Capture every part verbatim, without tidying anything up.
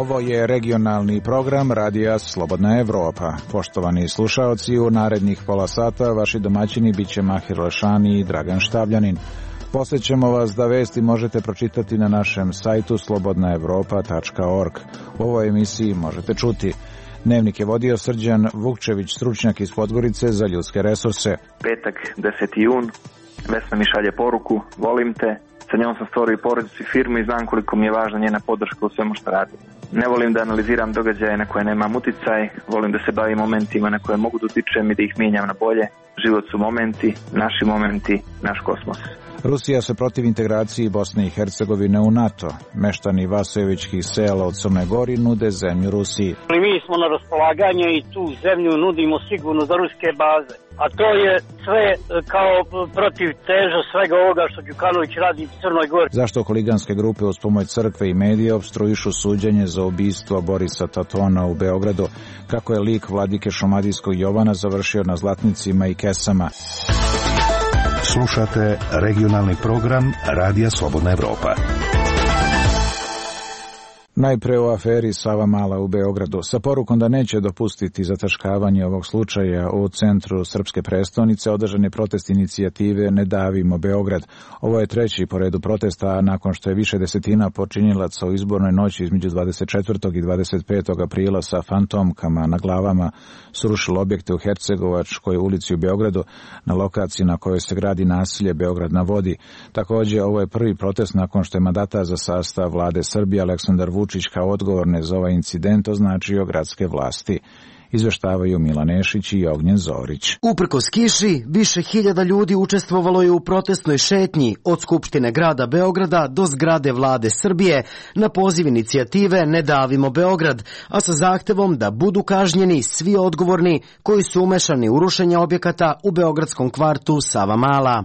Ovo je regionalni program Radija Slobodna Evropa. Poštovani slušaoci, u narednih pola sata vaši domaćini bit će Mahir Lešani i Dragan Štavljanin. Posjećamo vas da vesti možete pročitati na našem sajtu slobodna evropa tačka org. U ovoj emisiji možete čuti: Dnevnik je vodio Srđan Vukčević, stručnjak iz Podgorice za ljudske resurse. Petak, deseti jun, Vesna mi šalje poruku: volim te, sa njom sam stvorio porodicu i firmu i znam koliko mi je važna njena podrška u svemu što radim. Ne volim da analiziram događaje na koje nemam uticaj, volim da se bavim momentima na koje mogu da utičem i da ih mijenjam na bolje. Život su momenti, naši momenti, naš kosmos. Rusija se protiv integraciji Bosne i Hercegovine u NATO. Meštani Vasojevićkih sela od Crne Gori nude zemlju Rusiji. Mi smo na raspolaganje i tu zemlju nudimo sigurno za ruske baze. A to je sve kao protiv teža svega ovoga što Đukanović radi u Crnoj Gori. Zašto holiganske grupe uz pomoć crkve i medija opstruišu suđenje za ubistvo Borisa Tatona u Beogradu? Kako je lik vladike šumadijskog Jovana završio na zlatnicima i kesama? Slušate regionalni program Radija Slobodna Evropa. Najpre o aferi Savamala u Beogradu. Sa porukom da neće dopustiti zataškavanje ovog slučaja u centru srpske prestonice, održan je protest inicijative Ne davimo Beograd. Ovo je treći po redu protesta nakon što je više desetina počinilaca u izbornoj noći između dvadeset četvrtog i dvadeset petog aprila sa fantomkama na glavama srušilo objekte u Hercegovačkoj ulici u Beogradu, na lokaciji na kojoj se gradi naselje Beograd na vodi. Također, ovo je prvi protest nakon što je mandatar za sastav vlade Srbije Aleksandar Vučić kao odgovorne za ovaj incident označio gradske vlasti. Izveštavaju Milan Nešić i Ognjen Zorić. Uprkos kiši, više hiljada ljudi učestvovalo je u protestnoj šetnji od Skupštine grada Beograda do zgrade vlade Srbije na poziv inicijative Ne davimo Beograd, a sa zahtevom da budu kažnjeni svi odgovorni koji su umešani u rušenje objekata u beogradskom kvartu Savamala.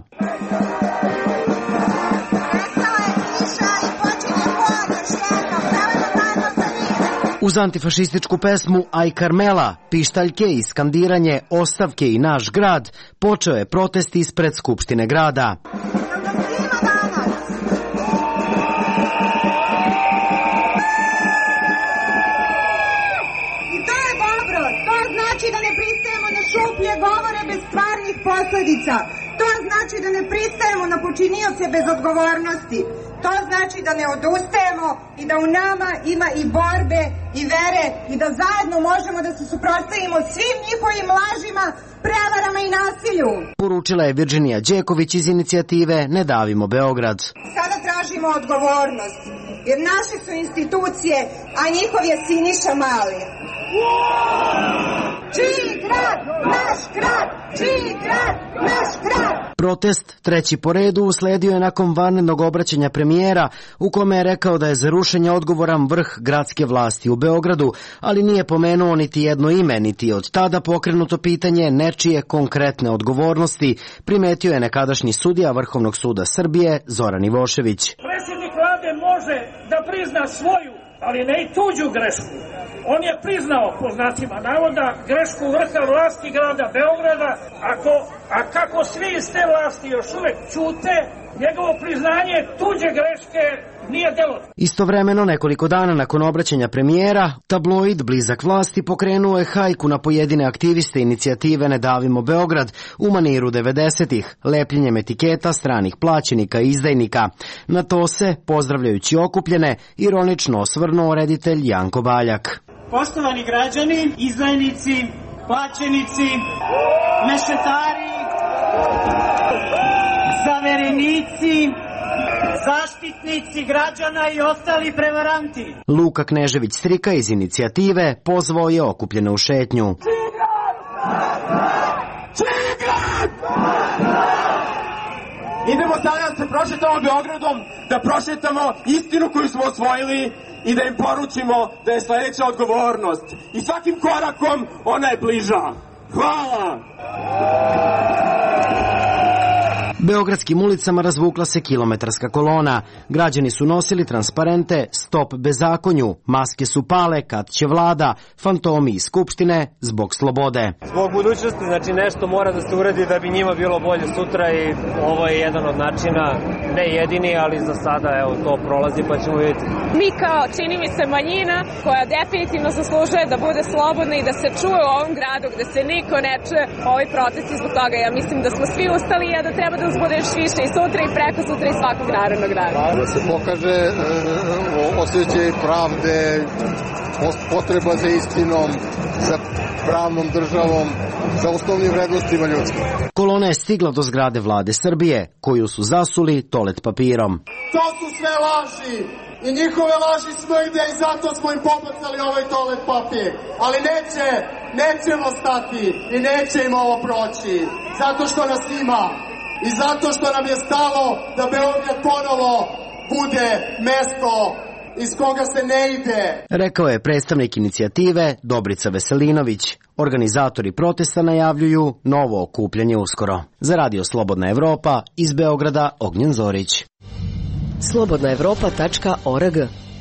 Uz antifašističku pesmu Aj Karmela, pištaljke i skandiranje Ostavke i naš grad, počeo je protest ispred Skupštine grada. I to je dobro, to znači da ne pristajemo na šuplje govore bez stvarnih posledica. To znači da ne pristajemo na počinioce bez odgovornosti. To znači da ne odustajemo i da u nama ima i borbe i vere i da zajedno možemo da se suprotstavimo svim njihovim lažima, prevarama i nasilju. Poručila je Virginija Đeković iz inicijative Ne davimo Beograd. Sada tražimo odgovornost, jer naše su institucije, a njihov je Siniša Mali. Čiji grad, naš grad, čiji grad, naš grad. Protest, treći po redu, usledio je nakon vanrednog obraćanja premijera u kome je rekao da je za rušenje odgovoran vrh gradske vlasti u Beogradu, ali nije pomenuo niti jedno ime, niti od tada pokrenuto pitanje nečije konkretne odgovornosti, primetio je nekadašnji sudija Vrhovnog suda Srbije Zoran Ivošević. Predsjednik vlade može da prizna svoju, ali ne i tuđu grešku. On je priznao, po znacima navoda, grešku vrha vlasti grada Beograda, ako, a kako svi iz te vlasti još uvek ćute, njegovo priznanje tuđe greške nije delo. Istovremeno, nekoliko dana nakon obraćanja premijera, tabloid blizak vlasti pokrenuo je hajku na pojedine aktiviste inicijative Ne davimo Beograd u maniru devedesetih, lepljenjem etiketa stranih plaćenika i izdajnika. Na to se, pozdravljajući okupljene, ironično osvrnuo reditelj Janko Baljak. Poštovani građani, izdajnici, plaćenici, mešetari, zaverenici, zaštitnici građana i ostali prevaranti. Luka Knežević-Strika iz inicijative pozvao je okupljene u šetnju. Idemo sada da se prošetamo Beogradom, da prošetamo istinu koju smo osvojili i da im poručimo da je sledeća odgovornost. I svakim korakom ona je bliža. Hvala! Beogradskim ulicama razvukla se kilometarska kolona. Građani su nosili transparente Stop bezakonju, maske su pale kad će vlada, fantomi iz Skupštine zbog slobode. Zbog budućnosti, znači nešto mora da se uradi da bi njima bilo bolje sutra i ovo je jedan od načina, ne jedini, ali za sada evo to prolazi pa ćemo vidjeti. Mi kao, čini mi se, manjina koja definitivno zaslužuje da bude slobodna i da se čuje u ovom gradu gde se niko ne čuje, ovi protesti zbog toga. Ja mislim da smo svi ustali i da treba da bude još više i sutra i preko sutra i svakog narednog dana. Da se pokaže e, osjećaj pravde, potreba za istinom, za pravnom državom, za osnovnim vrednostima ljudskim. Kolona je stigla do zgrade vlade Srbije, koju su zasuli toalet papirom. To su sve laži i njihove laži smo ide i zato smo im pobacali ovaj toalet papir. Ali neće, nećemo stati i neće im ovo proći, zato što nas ima. I zato što nam je stalo da Beograd ponovo bude mesto iz koga se ne ide. Rekao je predstavnik inicijative Dobrica Veselinović. Organizatori protesta najavljuju novo okupljanje uskoro. Za Radio Slobodna Evropa iz Beograda Ognjen Zorić. slobodna evropa tačka org.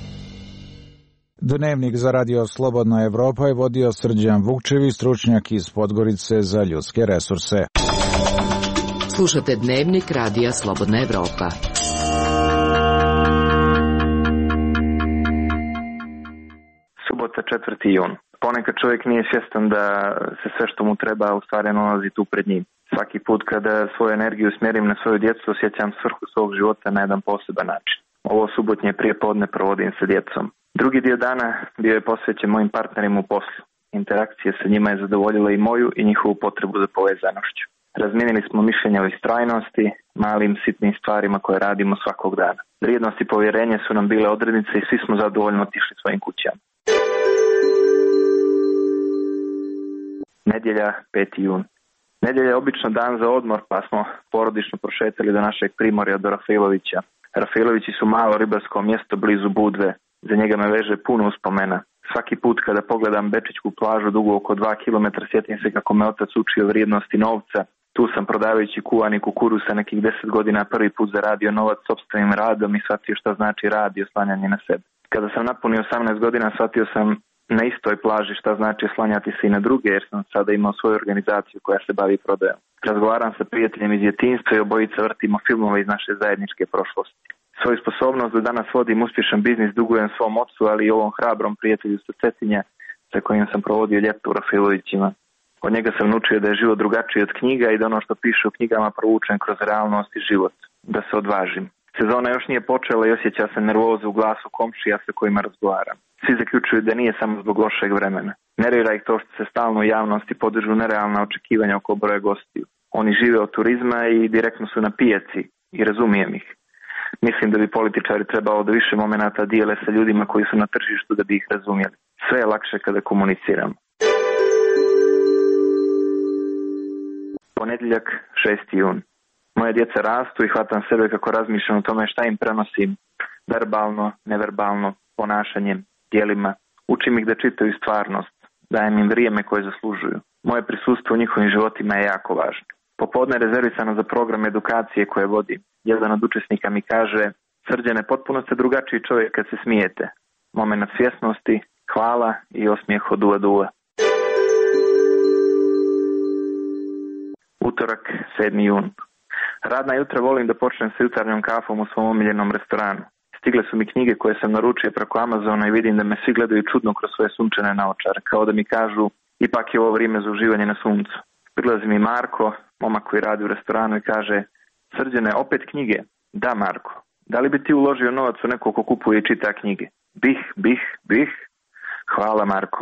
Dnevnik za Radio Slobodna Evropa je vodio Srđan Vukčević, stručnjak iz Podgorice za ljudske resurse. Slušate Dnevnik Radija Slobodna Evropa. Subota četvrti jun. Ponekad čovjek nije svjestan da se sve što mu treba u stvari nalazi tu pred njim. Svaki put kada svoju energiju smjerim na svoju djecu, osjećam svrhu svog života na jedan poseban način. Ovo subotnje prijepodne provodim sa djecom. Drugi dio dana bio je posvećen mojim partnerima u poslu. Interakcija sa njima je zadovoljila i moju i njihovu potrebu za povezanošću. Razmijenili smo mišljenja o istrajnosti, malim sitnim stvarima koje radimo svakog dana. Vrijednost i povjerenje su nam bile odrednice i svi smo zadovoljno otišli svojim kućama. Nedjelja, peti jun. Nedjelja je obično dan za odmor, pa smo porodično prošetali do našeg primorja, do Rafailovića. Rafailovići su malo ribarsko mjesto blizu Budve. Za njega me veže puno uspomena. Svaki put kada pogledam Bečićku plažu dugu oko dva kilometra, sjetim se kako me otac učio vrijednosti novca. Tu sam, prodavajući kuvani kukuruz sa nekih deset godina, prvi put zaradio novac sopstvenim radom i shvatio šta znači rad i oslanjanje na sebe. Kada sam napunio osamnaest godina, shvatio sam na istoj plaži šta znači oslanjati se i na druge, jer sam sada imao svoju organizaciju koja se bavi prodajom. Razgovaram sa prijateljem iz djetinjstva i obojica vrtimo filmove iz naše zajedničke prošlosti. Svoju sposobnost da danas vodim uspješan biznis dugujem svom ocu, ali i ovom hrabrom prijatelju sa Cetinja sa kojim sam provodio ljeto u Rafailovićima. Od njega sam naučio da je život drugačiji od knjiga i da ono što piše u knjigama provučem kroz realnost i život. Da se odvažim. Sezona još nije počela i osjeća se nervoza u glasu komšija sa kojima razgovaram. Svi zaključuju da nije samo zbog lošeg vremena. Nervira ih to što se stalno u javnosti podižu nerealna očekivanja oko broja gostiju. Oni žive od turizma i direktno su na pijaci i razumijem ih. Mislim da bi političari trebalo da više momenata dijele sa ljudima koji su na tržištu da bi ih razumjeli. Sve je lakše kada komuniciramo. Ponedjeljak, šesti jun. Moje djeca rastu i hvatam sebe kako razmišljam o tome šta im prenosim verbalno, neverbalno, ponašanjem, djelima. Učim ih da čitaju stvarnost, dajem im vrijeme koje zaslužuju. Moje prisustvo u njihovim životima je jako važno. Popodne rezervisano za program edukacije koje vodim. Jedan od učesnika mi kaže: Srđane, potpuno ste drugačiji čovjek kad se smijete. Moment svjesnosti, hvala i osmijeh od duva duva. Utorak, sedmi jun. Radna jutra volim da počnem sa jutarnjom kafom u svom omiljenom restoranu. Stigle su mi knjige koje sam naručio preko Amazona i vidim da me svi gledaju čudno kroz svoje sunčane naočare, kao da mi kažu ipak je ovo vrijeme za uživanje na suncu. Prilazi mi Marko, momak koji radi u restoranu, i kaže: Srđane, opet knjige? Da, Marko. Da li bi ti uložio novac u neko ko kupuje i čita knjige? Bih, bih, bih. Hvala, Marko.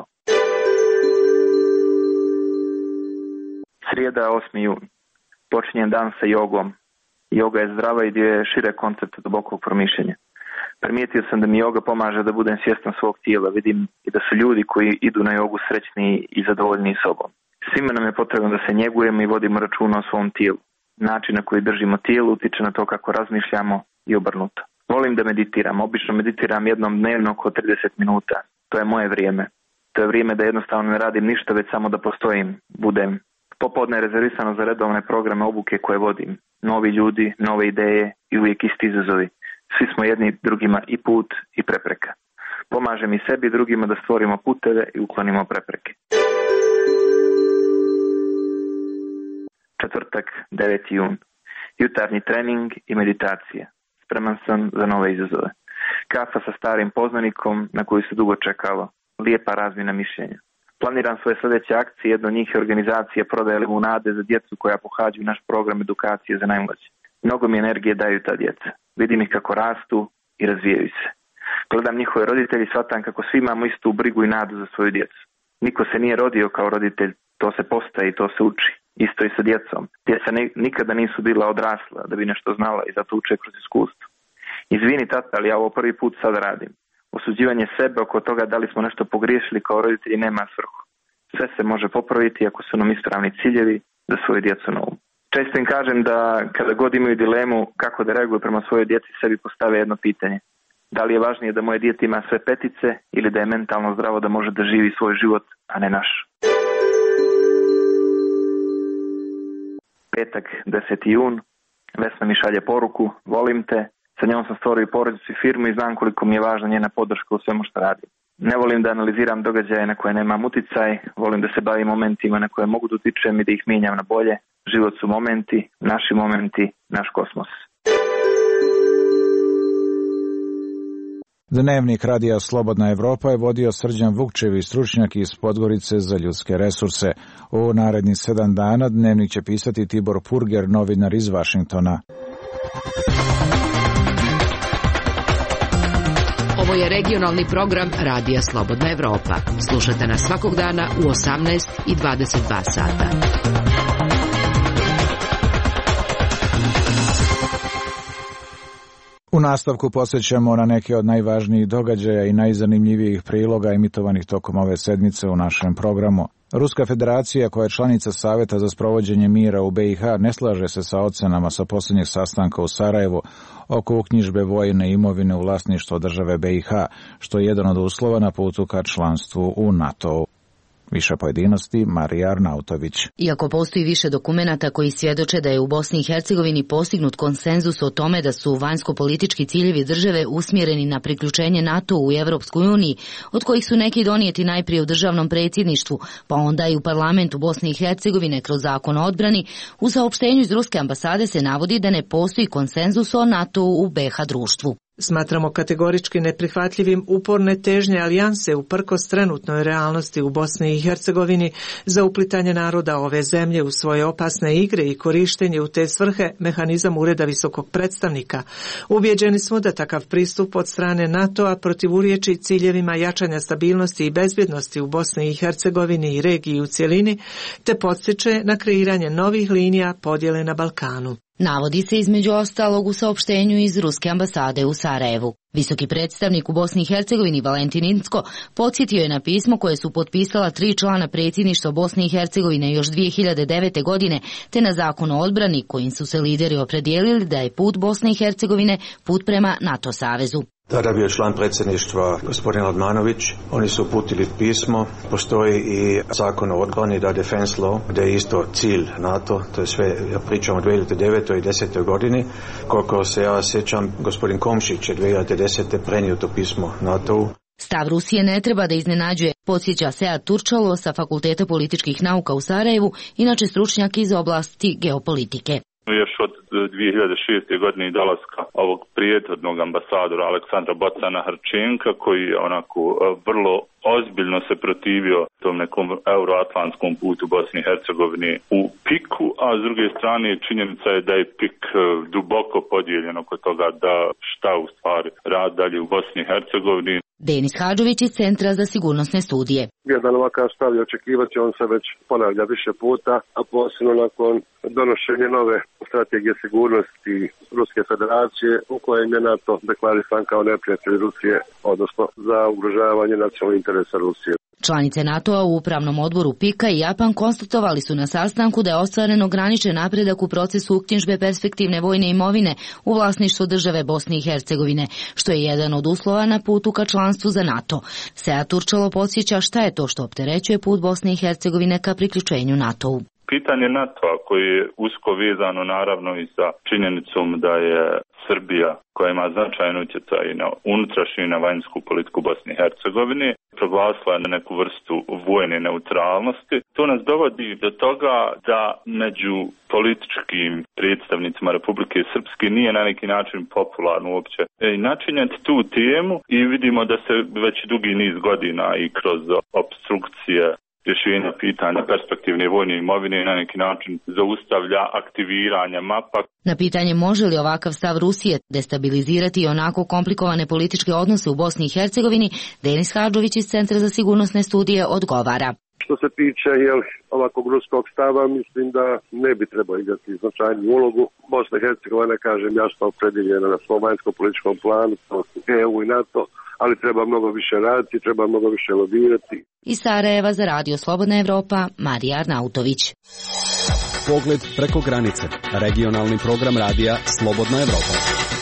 Srijeda, osmi jun. Počinjem dan sa jogom. Joga je zdrava i dio je šire koncept dubokog promišljenja. Primijetio sam da mi joga pomaže da budem svjestan svog tijela. Vidim i da su ljudi koji idu na jogu srećniji i zadovoljniji sobom. Svima nam je potrebno da se njegujemo i vodimo računa o svom tijelu. Način na koji držimo tijelo utiče na to kako razmišljamo i obrnuto. Volim da meditiram. Obično meditiram jednom dnevno oko trideset minuta. To je moje vrijeme. To je vrijeme da jednostavno ne radim ništa, već samo da postojim, budem, Popodne je rezervisano za redovne programe obuke koje vodim. Novi ljudi, nove ideje i uvijek isti izazovi. Svi smo jedni drugima i put i prepreka. Pomažem i sebi i drugima da stvorimo puteve i uklonimo prepreke. Četvrtak, deveti jun. Jutarnji trening i meditacija. Spreman sam za nove izazove. Kafa sa starim poznanikom na koju se dugo čekalo. Lijepa razmjena mišljenja. Planiram svoje sljedeće akcije, jedno od njih je organizacija prodaje limunade za djecu koja pohađaju naš program edukacije za najmlađe. Mnogo mi energije daju ta djeca. Vidim ih kako rastu i razvijaju se. Gledam njihove roditelji i shvatam kako svi imamo istu brigu i nadu za svoju djecu. Niko se nije rodio kao roditelj, to se postaje i to se uči. Isto i sa djecom. Djeca nikada nisu bila odrasla da bi nešto znala i zato uče kroz iskustvo. Izvini tata, ali ja ovo prvi put sad radim. Osuđivanje sebe oko toga da li smo nešto pogriješili kao roditelji nema svrhu. Sve se može popraviti ako su nam ispravni ciljevi za svoju djecu na umu. Često im kažem da kada god imaju dilemu kako da reaguju prema svojoj djeci, sebi postave jedno pitanje. Da li je važnije da moje dijete ima sve petice ili da je mentalno zdravo da može da živi svoj život, a ne naš. Petak, deseti jun. Vesna mi šalje poruku, volim te. Sa njom sam stvorio porodicu i firmu i znam koliko mi je važna njena podrška u svemu što radim. Ne volim da analiziram događaje na koje nemam uticaj, volim da se bavim momentima na koje mogu da utičem i da ih mijenjam na bolje. Život su momenti, naši momenti, naš kosmos. Dnevnik radija Slobodna Evropa je vodio Srđan Vukčević, stručnjak iz Podgorice za ljudske resurse. U narednih sedam dana dnevnik će pisati Tibor Purger, novinar iz Vašingtona. Ovo je regionalni program Radija Slobodna Evropa. Slušajte nas svakog dana u osamnaest i dvadeset dva sata. U nastavku posjećamo na neke od najvažnijih događaja i najzanimljivijih priloga emitovanih tokom ove sedmice u našem programu. Ruska federacija, koja je članica Saveta za sprovođenje mira u B i H, ne slaže se sa ocenama sa posljednjeg sastanka u Sarajevu oko uknjižbe vojne imovine u vlasništvo države B i H, što je jedan od uslova na putu ka članstvu u NATO. Više pojedinosti, Marija Arnautović. Iako postoji više dokumenata koji svjedoče da je u Bosni i Hercegovini postignut konsenzus o tome da su vanjsko-politički ciljevi države usmjereni na priključenje NATO u Evropskoj uniji, od kojih su neki donijeti najprije u državnom predsjedništvu, pa onda i u parlamentu Bosne i Hercegovine kroz zakon o odbrani, u saopštenju iz Ruske ambasade se navodi da ne postoji konsenzus o NATO u B i H društvu. Smatramo kategorički neprihvatljivim uporne težnje alijanse uprkos trenutnoj realnosti u Bosni i Hercegovini za uplitanje naroda ove zemlje u svoje opasne igre i korištenje u te svrhe mehanizam Ureda visokog predstavnika. Ubjeđeni smo da takav pristup od strane NATO-a protivurječi ciljevima jačanja stabilnosti i bezbjednosti u Bosni i Hercegovini i regiji u cjelini, te podsjeće na kreiranje novih linija podjele na Balkanu. Navodi se između ostalog u saopštenju iz Ruske ambasade u Sarajevu. Visoki predstavnik u Bosni i Hercegovini Valentin Incko podsjetio je na pismo koje su potpisala tri člana predsjedništva Bosne i Hercegovine još dvije hiljade devete. godine, te na zakon o odbrani kojim su se lideri opredijelili da je put Bosne i Hercegovine put prema NATO savezu. Tada bio član predsjedništva gospodin Radmanović. Oni su uputili pismo. Postoji i zakon o odbrani, da defense law, da je isto cilj NATO. To je sve, ja pričam o dvije hiljade devete. i desetoj godini. Koliko se ja sjećam, gospodin Komšić je dvije hiljade desete. prenio to pismo NATO-u. Stav Rusije ne treba da iznenađuje, podsjeća Sead Turčalo sa Fakulteta političkih nauka u Sarajevu, inače stručnjak iz oblasti geopolitike. Još od dvije hiljade šeste. godine i dolaska ovog prijetodnog ambasadora Aleksandra Bocana Hrčenka, koji je onako vrlo ozbiljno se protivio tom nekom euroatlantskom putu Bosni i Hercegovine u piku, a s druge strane činjenica je da je pik duboko podijeljen oko toga da šta u stvari rad dalje u Bosni i Hercegovini. Denis Hadžović iz Centra za sigurnosne studije. Jedan ovakav stav je očekivati, on se već ponavlja više puta, a posebno nakon donošenja nove strategije sigurnosti Ruske federacije u kojem je NATO deklarisan kao neprijatelj Rusije, odnosno za ugrožavanje nacionalnih interesa Rusije. Članice NATO-a u upravnom odboru pika i Japan konstatovali su na sastanku da je ostvaren ograničen napredak u procesu uknjižbe perspektivne vojne imovine u vlasništvu države Bosne i Hercegovine, što je jedan od uslova na putu ka članstvu za NATO. Sead Turčalo podsjeća šta je to što opterećuje put Bosne i Hercegovine ka priključenju NATO-u. Pitanje NATO-a koje je usko vezano naravno i sa činjenicom da je Srbija, koja ima značajan utjecaj na unutrašnju i na vanjsku politiku Bosne i Hercegovine, proglasila na neku vrstu vojne neutralnosti. To nas dovodi do toga da među političkim predstavnicima Republike Srpske nije na neki način popularno uopće načinjati tu temu i vidimo da se već dugi niz godina i kroz obstrukcije rješenja pitanja perspektivne vojne imovine na neki način zaustavlja aktiviranje mapa. Na pitanje može li ovakav stav Rusije destabilizirati onako komplikovane političke odnose u Bosni i Hercegovini, Denis Hadžović iz Centra za sigurnosne studije odgovara. Što se tiče jel, ovakvog ruskog stava, mislim da ne bi trebao igrati značajnu ulogu. Bosna i Hercegovina, kažem, jasno opredjeljena na svom vanjskom političkom planu, E U i NATO, ali treba mnogo više raditi, treba mnogo više lobirati. Iz Sarajeva za Radio Slobodna Evropa, Marija Arnautović. Pogled preko granice. Regionalni program radija Slobodna Evropa.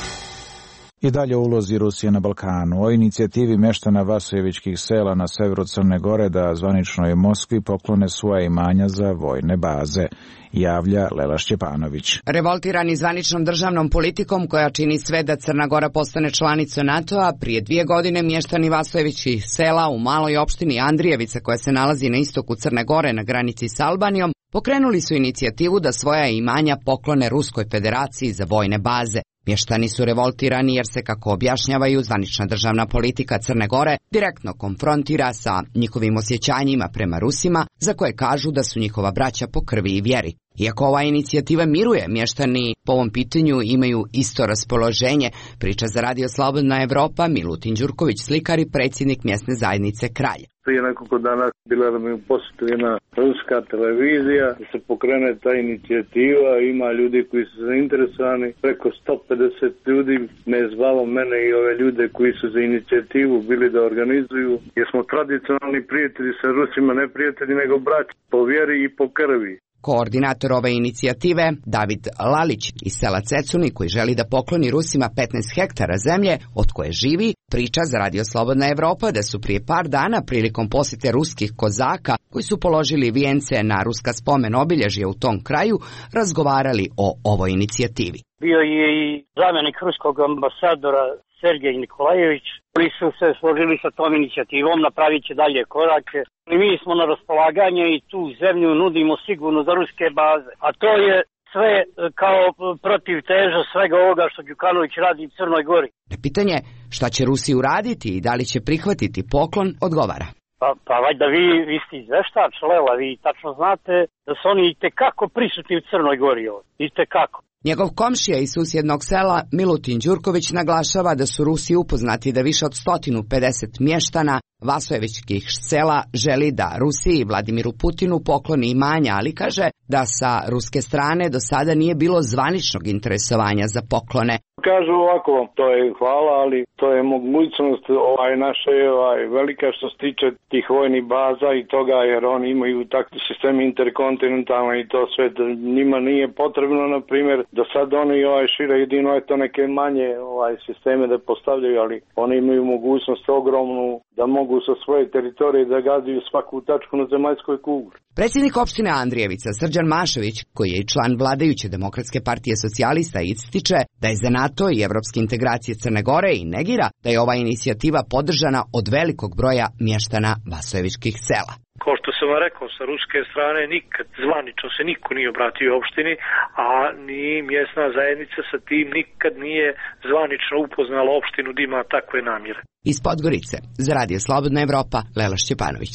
I dalje ulozi Rusije na Balkanu. O inicijativi meštana Vasojevićkih sela na severu Crne Gore da zvaničnoj Moskvi poklone svoja imanja za vojne baze, javlja Lela Šćepanović. Revoltirani zvaničnom državnom politikom koja čini sve da Crna Gora postane članica NATO-a, prije dvije godine mještani Vasojevićkih sela u maloj opštini Andrijevica, koja se nalazi na istoku Crne Gore na granici s Albanijom, pokrenuli su inicijativu da svoja imanja poklone Ruskoj federaciji za vojne baze. Mještani su revoltirani jer se, kako objašnjavaju, zvanična državna politika Crne Gore direktno konfrontira sa njihovim osjećanjima prema Rusima, za koje kažu da su njihova braća po krvi i vjeri. Iako ova inicijativa miruje, mještani po ovom pitanju imaju isto raspoloženje, priča za Radio Slobodna Evropa Milutin Đurković, slikar i predsjednik mjesne zajednice Kralj. Prije nekoliko dana bila nam je u posjetu jedna ruska televizija, da se pokrene ta inicijativa, ima ljudi koji su zainteresovani, preko sto pedeset ljudi me je zvalo mene i ove ljude koji su za inicijativu bili da organizuju, jer smo tradicionalni prijatelji sa Rusima, ne prijatelji nego braći po vjeri i po krvi. Koordinator ove inicijative, David Lalić iz sela Cecuni, koji želi da pokloni Rusima petnaest hektara zemlje od koje živi, priča za Radio Slobodna Evropa da su prije par dana prilikom posjete ruskih kozaka, koji su položili vijence na ruska spomen obilježja u tom kraju, razgovarali o ovoj inicijativi. Bio je i zamjenik ruskog ambasadora Sergej Nikolajević, koji su se složili sa tom inicijativom, napravit će dalje korake. I mi smo na raspolaganje i tu zemlju nudimo sigurno za ruske baze. A to je sve kao protiv teža svega ovoga što Đukanović radi u Crnoj Gori. Na pitanje šta će Rusi uraditi i da li će prihvatiti poklon, odgovara. Pa, pa valjda vi, vi ste izveštač, Lela, vi tačno znate da su oni itekako prisutni u Crnoj Gori ovdje. Itekako. Njegov komšija iz susjednog sela Milutin Đurković naglašava da su Rusi upoznati da više od sto pedeset mještana Vasojevićkih sela želi da Rusiji i Vladimiru Putinu pokloni imanja, ali kaže da sa ruske strane do sada nije bilo zvaničnog interesovanja za poklone. Kažu ovako, to je hvala, ali to je mogućnost ovaj naše ovaj, velika što se tiče tih vojnih baza i toga, jer oni imaju takvi sistemi interkontinentalni i to sve, da njima nije potrebno, na primjer, da sad oni ovaj šire jedino je to neke manje ovaj sisteme da postavljaju, ali oni imaju mogućnost ogromnu da mogu sa svoje teritorije da gađaju svaku tačku na zemaljskoj kugli. Predsjednik opštine Andrijevica Srđan Mašević, koji je i član vladajuće Demokratske partije socijalista, ističe da je za NATO i evropske integracije Crne Gore i negira da je ova inicijativa podržana od velikog broja mještana Vasojevićkih sela. Kao što sam vam rekao, sa ruske strane nikad zvanično se niko nije obratio opštini, a ni mjesna zajednica sa tim nikad nije zvanično upoznala opštinu da ima takve namjere. Iz Podgorice, za Radio Slobodna Evropa, Lela Šćepanović.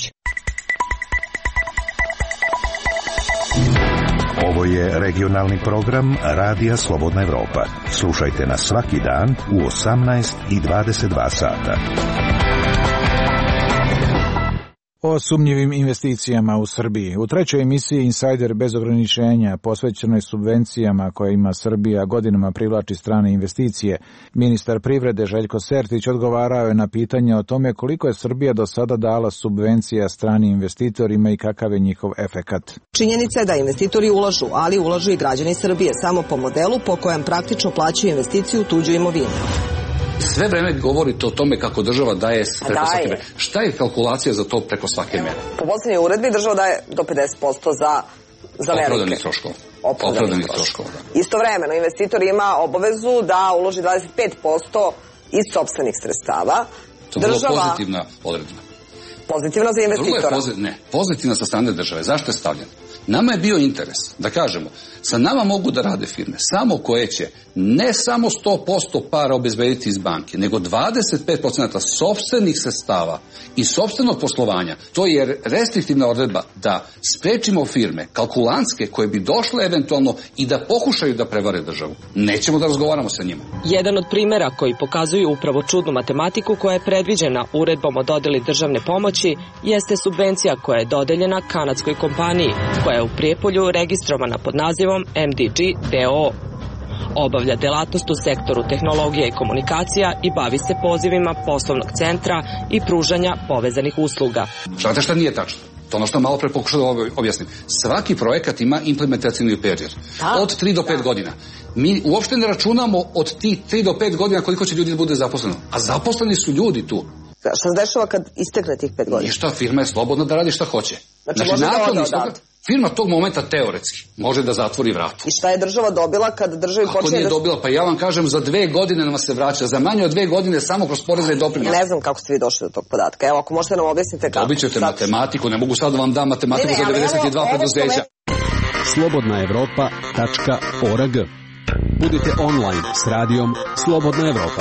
Ovo je regionalni program Radija Slobodna Evropa. Slušajte nas svaki dan u osamnaest i dvadeset dva sata. O sumnjivim investicijama u Srbiji. U trećoj emisiji Insider bez ograničenja, posvećenoj subvencijama koje ima Srbija, godinama privlači strane investicije, ministar privrede Željko Sertić odgovarao je na pitanje o tome koliko je Srbija do sada dala subvencija stranim investitorima i kakav je njihov efekat. Činjenica je da investitori ulažu, ali ulažu i građani Srbije, samo po modelu po kojem praktično plaćaju investiciju u tuđu imovinu. Sve vreme govorite o tome kako država daje preko daje. svake mere. Šta je kalkulacija za to preko svake mere? Po posljednjoj uredbi država daje do pedeset posto za za velike. Opravdanih troškova. Opravdanih, Opravdanih troškova. troškova. Istovremeno, investitor ima obavezu da uloži dvadeset pet posto iz sopstvenih sredstava. To je vrlo pozitivna odredba. Pozitivno za investitora? Pozit, ne, pozitivna sa strane države. Zašto je stavljeno? Nama je bio interes da kažemo, sa nama mogu da rade firme samo koje će ne samo sto posto para obezbediti iz banke, nego dvadeset pet posto sopstvenih sredstava i sopstvenog poslovanja. To je restriktivna odredba da sprečimo firme, kalkulantske, koje bi došle eventualno i da pokušaju da prevare državu. Nećemo da razgovaramo sa njima. Jedan od primera koji pokazuju upravo čudnu matematiku koja je predviđena uredbom o dodeli državne pomoći jeste subvencija koja je dodeljena kanadskoj kompaniji, koja je u Prijepolju registrovana pod nazivom M D G D O O. Obavlja delatnost u sektoru tehnologija i komunikacija i bavi se pozivima poslovnog centra i pružanja povezanih usluga. Znate šta nije tačno? To ono što malo pre pokušao da objasnim. Svaki projekat ima implementacijni period. Od tri do pet godina. Mi uopšte ne računamo od tih tri do pet godina koliko će ljudi da bude zaposleno. A zaposleni su ljudi tu. Šta se dešava kad istekne tih pet godina? Ništa, firma je slobodna da radi šta hoće. Znači, znači može da ode odavde. Firma tog momenta teoretski može da zatvori vrata. I šta je država dobila kad državi počne da... Ako nije dobila, pa ja vam kažem, za dve godine nam se vraća. Za manje od dve godine samo kroz poreze i doprinose. Ne znam kako ste vi došli do tog podatka. Evo, ako možete nam objasnite kako. Dobit ćete matematiku, ne mogu sad da vam dam matematiku ne, ne, za devedeset dva preduzeća. slobodna evropa tačka org. Budite online s radijom Slobodna Evropa.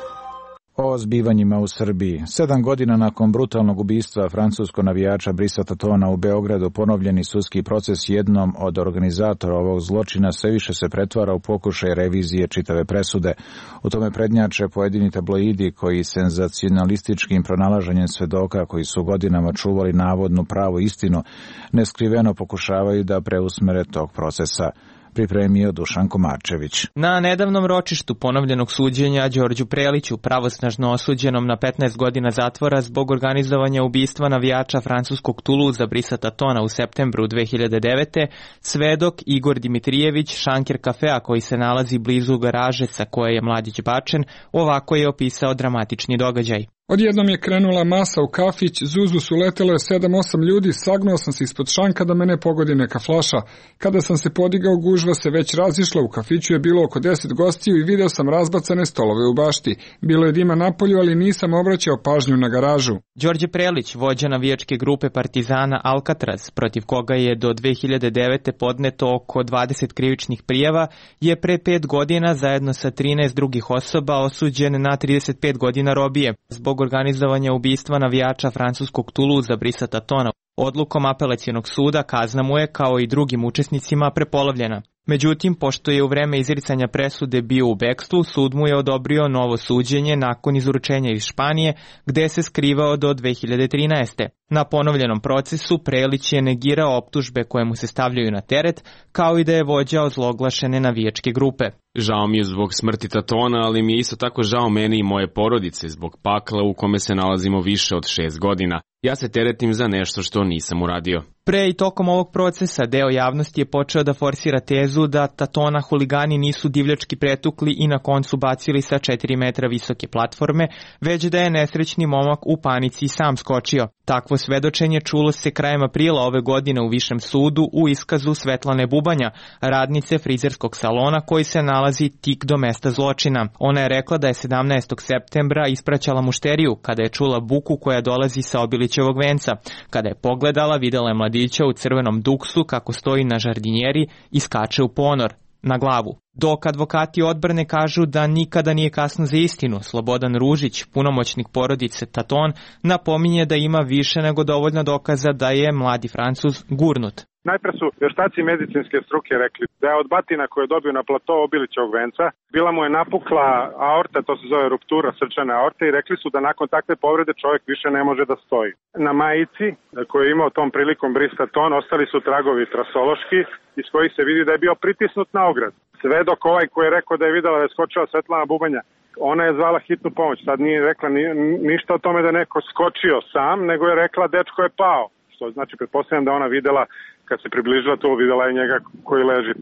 O zbivanjima u Srbiji. Sedam godina nakon brutalnog ubistva francuskog navijača Brisa Tatona u Beogradu, ponovljeni sudski proces jednom od organizatora ovog zločina sve više se pretvara u pokušaj revizije čitave presude. U tome prednjače pojedini tabloidi koji senzacionalističkim pronalaženjem svedoka koji su godinama čuvali navodnu pravu istinu, neskriveno pokušavaju da preusmere tog procesa. Pripremio Dušan Komarčević. Na nedavnom ročištu ponovljenog suđenja Đorđu Preliću, pravosnažno osuđenom na petnaest godina zatvora zbog organizovanja ubistva navijača francuskog Tuluza Brisa Tatona u septembru dve hiljade devete, svedok Igor Dimitrijević, šanker kafea koji se nalazi blizu garaže sa koje je mladić bačen, ovako je opisao dramatični događaj. Odjednom je krenula masa u kafić, zuzu su letelo je sedam osam ljudi, sagnuo sam se ispod šanka da me ne pogodi neka flaša. Kada sam se podigao, gužva se već razišla, u kafiću je bilo oko deset gostiju i video sam razbacane stolove u bašti. Bilo je dima napolju, ali nisam obraćao pažnju na garažu. Đorđe Prelić, vođa navijačke grupe Partizana Alcatraz, protiv koga je do dve hiljade devete podneto oko dvadeset krivičnih prijava, je pre pet godina zajedno sa trinaest drugih osoba osuđen na trideset pet godina robije zbog organizovanja ubistva navijača francuskog Tuluza Brisa Tatona. Odlukom apelacionog suda kazna mu je, kao i drugim učesnicima, prepolovljena. Međutim, pošto je u vreme izricanja presude bio u bekstvu, sud mu je odobrio novo suđenje nakon izručenja iz Španije, gde se skrivao do dve hiljade trinaeste. Na ponovljenom procesu Prelić je negirao optužbe koje mu se stavljaju na teret, kao i da je vođao zloglašene navijačke grupe. Žao mi je zbog smrti Tatona, ali mi je isto tako žao meni i moje porodice zbog pakla u kome se nalazimo više od šest godina. Ja se teretim za nešto što nisam uradio. Pre i tokom ovog procesa deo javnosti je počeo da forsira tezu da Tatona huligani nisu divljački pretukli i na koncu bacili sa četiri metra visoke platforme, već da je nesrećni momak u panici sam skočio. Takvo svedočenje čulo se krajem aprila ove godine u Višem sudu u iskazu Svetlane Bubanja, radnice frizerskog salona koji se nalazi tik do mesta zločina. Ona je rekla da je sedamnaestog septembra ispraćala mušteriju kada je čula buku koja dolazi sa Obilićevog venca. Kada je pogledala, videla je mladića u crvenom duksu kako stoji na žardinjeri i skače u ponor, na glavu. Dok advokati odbrane kažu da nikada nije kasno za istinu, Slobodan Ružić, punomoćnik porodice Taton, napominje da ima više nego dovoljno dokaza da je mladi Francuz gurnut. Najpre su veštaci medicinske struke rekli da je od batina koje je dobio na plato Obilićevog venca, bila mu je napukla aorta, to se zove ruptura srčane aorte, i rekli su da nakon takve povrede čovjek više ne može da stoji. Na majici koju je imao tom prilikom Brisa Taton ostali su tragovi trasološki iz kojih se vidi da je bio pritisnut na ograd. Svedok ovaj koji je rekao da je videla da je skočila Svetlana Bubanja, ona je zvala hitnu pomoć, sad nije rekla ni, ništa o tome da je neko skočio sam, nego je rekla dečko je pao. Što znači, pretpostavljam da ona videla, kad se približila tu, videla je njega koji leži tu.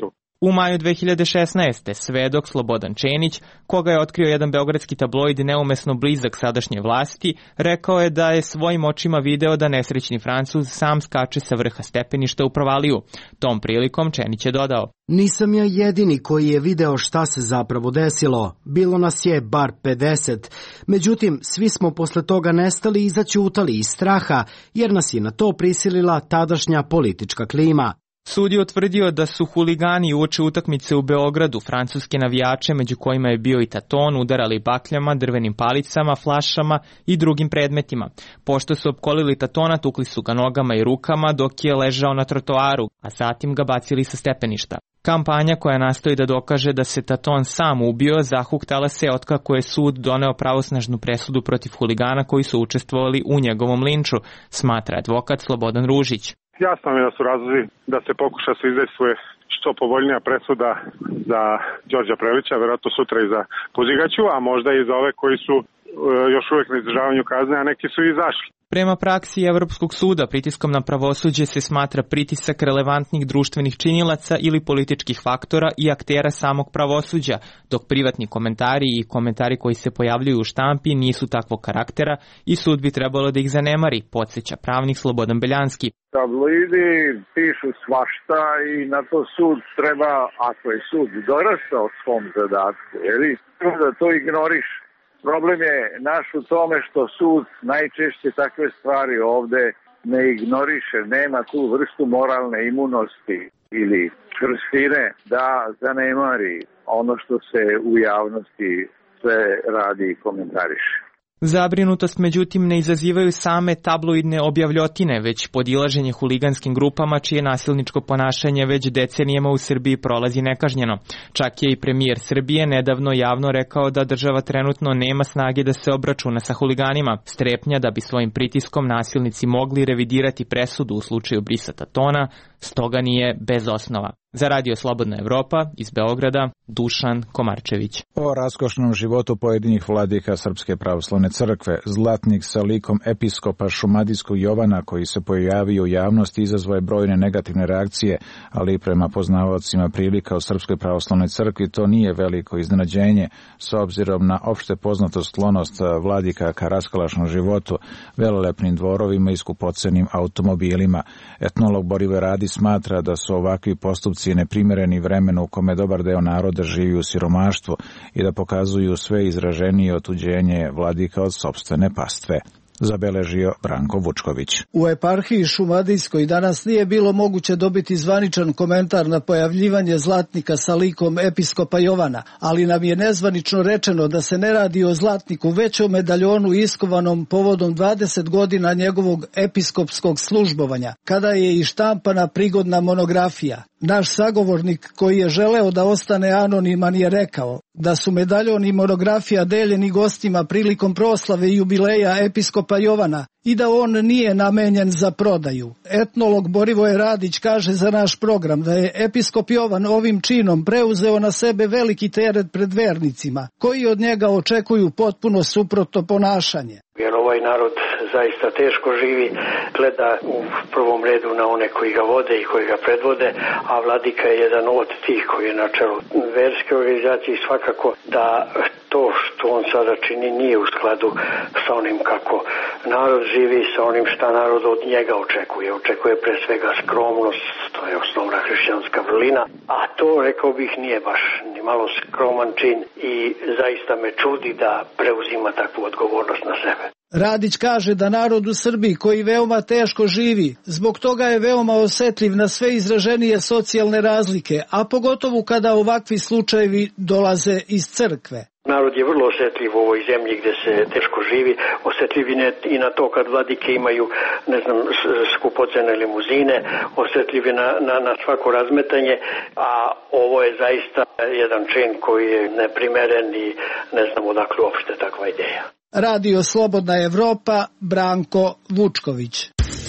U maju dve hiljade šesnaeste. svedok Slobodan Čenić, koga je otkrio jedan beogradski tabloid neumesno blizak sadašnje vlasti, rekao je da je svojim očima video da nesrećni Francuz sam skače sa vrha stepeništa u provaliju. Tom prilikom Čenić je dodao: Nisam ja jedini koji je video šta se zapravo desilo. Bilo nas je bar pedeset. Međutim, svi smo posle toga nestali i zaćutali iz straha, jer nas je na to prisilila tadašnja politička klima. Sud je utvrdio da su huligani uoči utakmice u Beogradu francuske navijače, među kojima je bio i Taton, udarali bakljama, drvenim palicama, flašama i drugim predmetima. Pošto su opkolili Tatona, tukli su ga nogama i rukama dok je ležao na trotoaru, a zatim ga bacili sa stepeništa. Kampanja koja nastoji da dokaže da se Taton sam ubio zahuktala se otkako je sud doneo pravosnažnu presudu protiv huligana koji su učestvovali u njegovom linču, smatra advokat Slobodan Ružić. Jasno mi da su razlozi da se pokuša se izdejstvuje što povoljnija presuda za Đorđa Prelića, verovatno sutra i za Puzigaću, a možda i za ove koji su e, još uvek na izdržavanju kazne, a neki su i izašli. Prema praksi Evropskog suda, pritiskom na pravosuđe se smatra pritisak relevantnih društvenih činilaca ili političkih faktora i aktera samog pravosuđa, dok privatni komentari i komentari koji se pojavljuju u štampi nisu takvog karaktera i sud bi trebalo da ih zanemari, podsjeća pravnik Slobodan Beljanski. Tabloidi pišu svašta i na to sud treba, ako je sud dorastao svom zadatku, jeli, da to ignoriš. Problem je naš u tome što sud najčešće takve stvari ovde ne ignoriše, nema tu vrstu moralne imunosti ili čvrstine da zanemari ono što se u javnosti sve radi i komentariše. Zabrinutost međutim ne izazivaju same tabloidne objavljotine, već podilaženje huliganskim grupama čije nasilničko ponašanje već decenijama u Srbiji prolazi nekažnjeno. Čak je i premijer Srbije nedavno javno rekao da država trenutno nema snage da se obračuna sa huliganima. Strepnja da bi svojim pritiskom nasilnici mogli revidirati presudu u slučaju Brisa Tatona, stoga nije bez osnova. Za Radio Slobodna Evropa iz Beograda, Dušan Komarčević. O raskošnom životu pojedinih vladika Srpske pravoslavne crkve, zlatnik sa likom episkopa šumadijskog Jovana koji se pojavio u javnosti izazvao je brojne negativne reakcije, ali prema poznavaocima prilika u Srpskoj pravoslavnoj crkvi to nije veliko iznenađenje s obzirom na opšte poznatu sklonost vladika ka raskalašnom životu, velelepnim dvorovima i skupocenim automobilima. Etnolog Borivoje Radi smatra da su ovakvi postupci neprimereni vremenu u kome dobar deo naroda živi u siromaštvu i da pokazuju sve izraženije otuđenje vladika od sopstvene pastve. Zabeležio Branko Vučković. U eparhiji Šumadijskoj danas nije bilo moguće dobiti zvaničan komentar na pojavljivanje zlatnika sa likom episkopa Jovana, ali nam je nezvanično rečeno da se ne radi o zlatniku, već o medaljonu iskovanom povodom dvadeset godina njegovog episkopskog službovanja, kada je i štampana prigodna monografija. Naš sagovornik koji je želeo da ostane anoniman je rekao da su medaljon i monografija deljeni gostima prilikom proslave i jubileja episkopa Jovana i da on nije namenjen za prodaju. Etnolog Borivoje Radić kaže za naš program da je episkop Jovan ovim činom preuzeo na sebe veliki teret pred vernicima, koji od njega očekuju potpuno suprotno ponašanje. Jer ovaj narod zaista teško živi, gleda u prvom redu na one koji ga vode i koji ga predvode, a vladika je jedan od tih koji je na čelu verske organizacije i svakako da to što on sada čini nije u skladu sa onim kako narod živi, sa onim šta narod od njega očekuje. Očekuje pre svega skromnost, to je osnovna hrišćanska vrlina, a to, rekao bih, nije baš ni malo skroman čin i zaista me čudi da preuzima takvu odgovornost na sebe. Radić kaže da narod u Srbiji koji veoma teško živi, zbog toga je veoma osetljiv na sve izraženije socijalne razlike, a pogotovo kada ovakvi slučajevi dolaze iz crkve. Narod je vrlo osetljiv u ovoj zemlji gde se teško živi, osetljiv i na to kad vladike imaju, ne znam, skupocene limuzine, osetljiv je na, na, na svako razmetanje, a ovo je zaista jedan čin koji je neprimeren i ne znam odakle uopšte takva ideja. Radio Slobodna Evropa, Branko Vučković.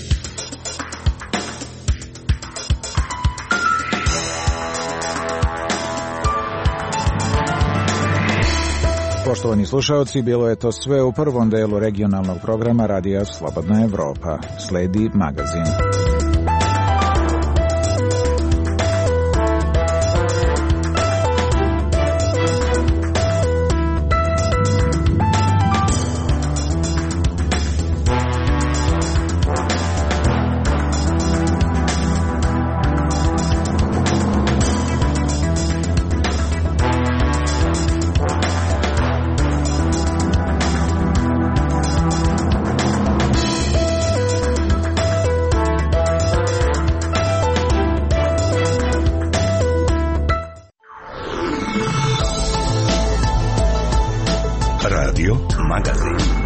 Poštovani slušalci, bilo je to sve u prvom delu regionalnog programa Radija Slobodna Evropa. Sledi magazin. Radio magazin.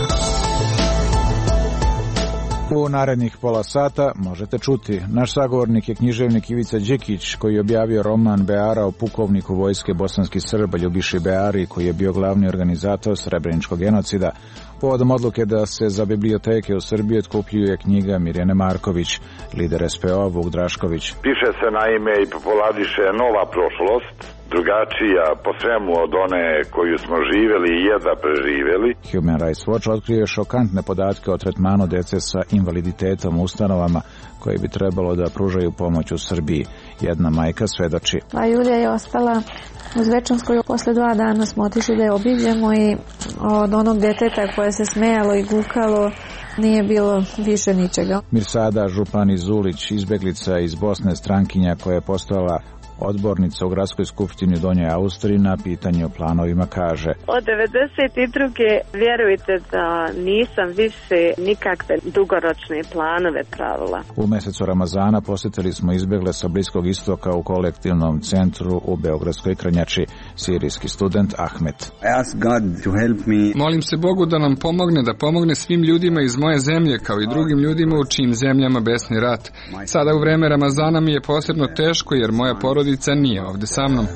U narednih pola sata možete čuti. Naš sagovornik je književnik Ivica Đekić, koji je objavio roman Beara o pukovniku vojske bosanskih Srba Ljubiši Beari, koji je bio glavni organizator srebreničkog genocida. Povodom odluke da se za biblioteke u Srbiji otkupljuje knjiga Mirjane Marković, lider S P O Vuk Drašković. Piše se naime i populariše nova prošlost, drugačija po svemu od one koju smo živjeli i jedva preživjeli. Human Rights Watch otkrio šokantne podatke o tretmanu dece sa invaliditetom u ustanovama koje bi trebalo da pružaju pomoć u Srbiji. Jedna majka svedoči. A Julija je ostala u Zvečanskoj. Posle dva dana smo otišli da je obiđemo i od onog deteta koje se smejalo i gukalo nije bilo više ničega. Mirsada Župani Zulić, izbeglica iz Bosne, strankinja koja je postojala odbornica u gradskoj skupštini Donjoj Austriji, na pitanje o planovima kaže: Od devedeset druge vjerujte da nisam više nikakve dugoročne planove pravila. U mesecu Ramazana posjetili smo izbjegle sa Bliskog istoka u kolektivnom centru u Beogradskoj Krnjači, sirijski student Ahmet. Molim se Bogu da nam pomogne, da pomogne svim ljudima iz moje zemlje, kao i drugim ljudima u čijim zemljama besni rat. Sada u vreme Ramazana mi je posebno teško jer moja porodica nije ovde sa mnom.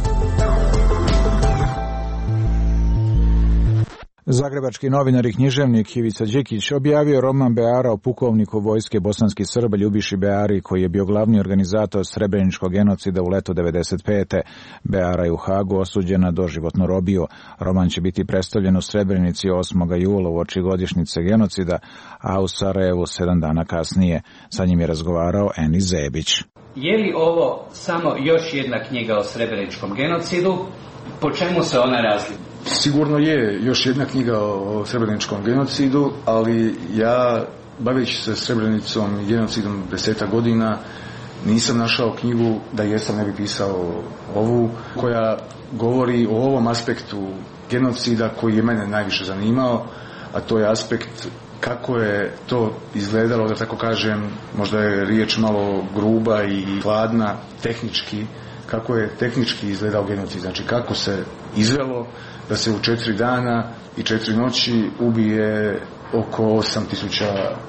Zagrebački novinar i književnik Ivica Đekić objavio roman Beara o pukovniku vojske bosanskih Srba Ljubiši Beari, koji je bio glavni organizator srebreničkog genocida u leto devedeset pete. Beara je u Hagu osuđen na doživotnu robiju. Roman će biti predstavljen u Srebrenici osmog jula uoči godišnjice genocida, a u Sarajevu sedam dana kasnije. Sa njim je razgovarao Eni Zebić. Je li ovo samo još jedna knjiga o srebreničkom genocidu? Po čemu se ona razlikuje? Sigurno je još jedna knjiga o srebreničkom genocidu, ali ja, baveći se Srebrenicom i genocidom deseta godina, nisam našao knjigu da jesam ne bi pisao ovu, koja govori o ovom aspektu genocida koji je mene najviše zanimao, a to je aspekt kako je to izgledalo, da tako kažem, možda je riječ malo gruba i hladna, tehnički, kako je tehnički izgledao genocid, znači kako se izvelo da se u četiri dana i četiri noći ubije oko osam tisuća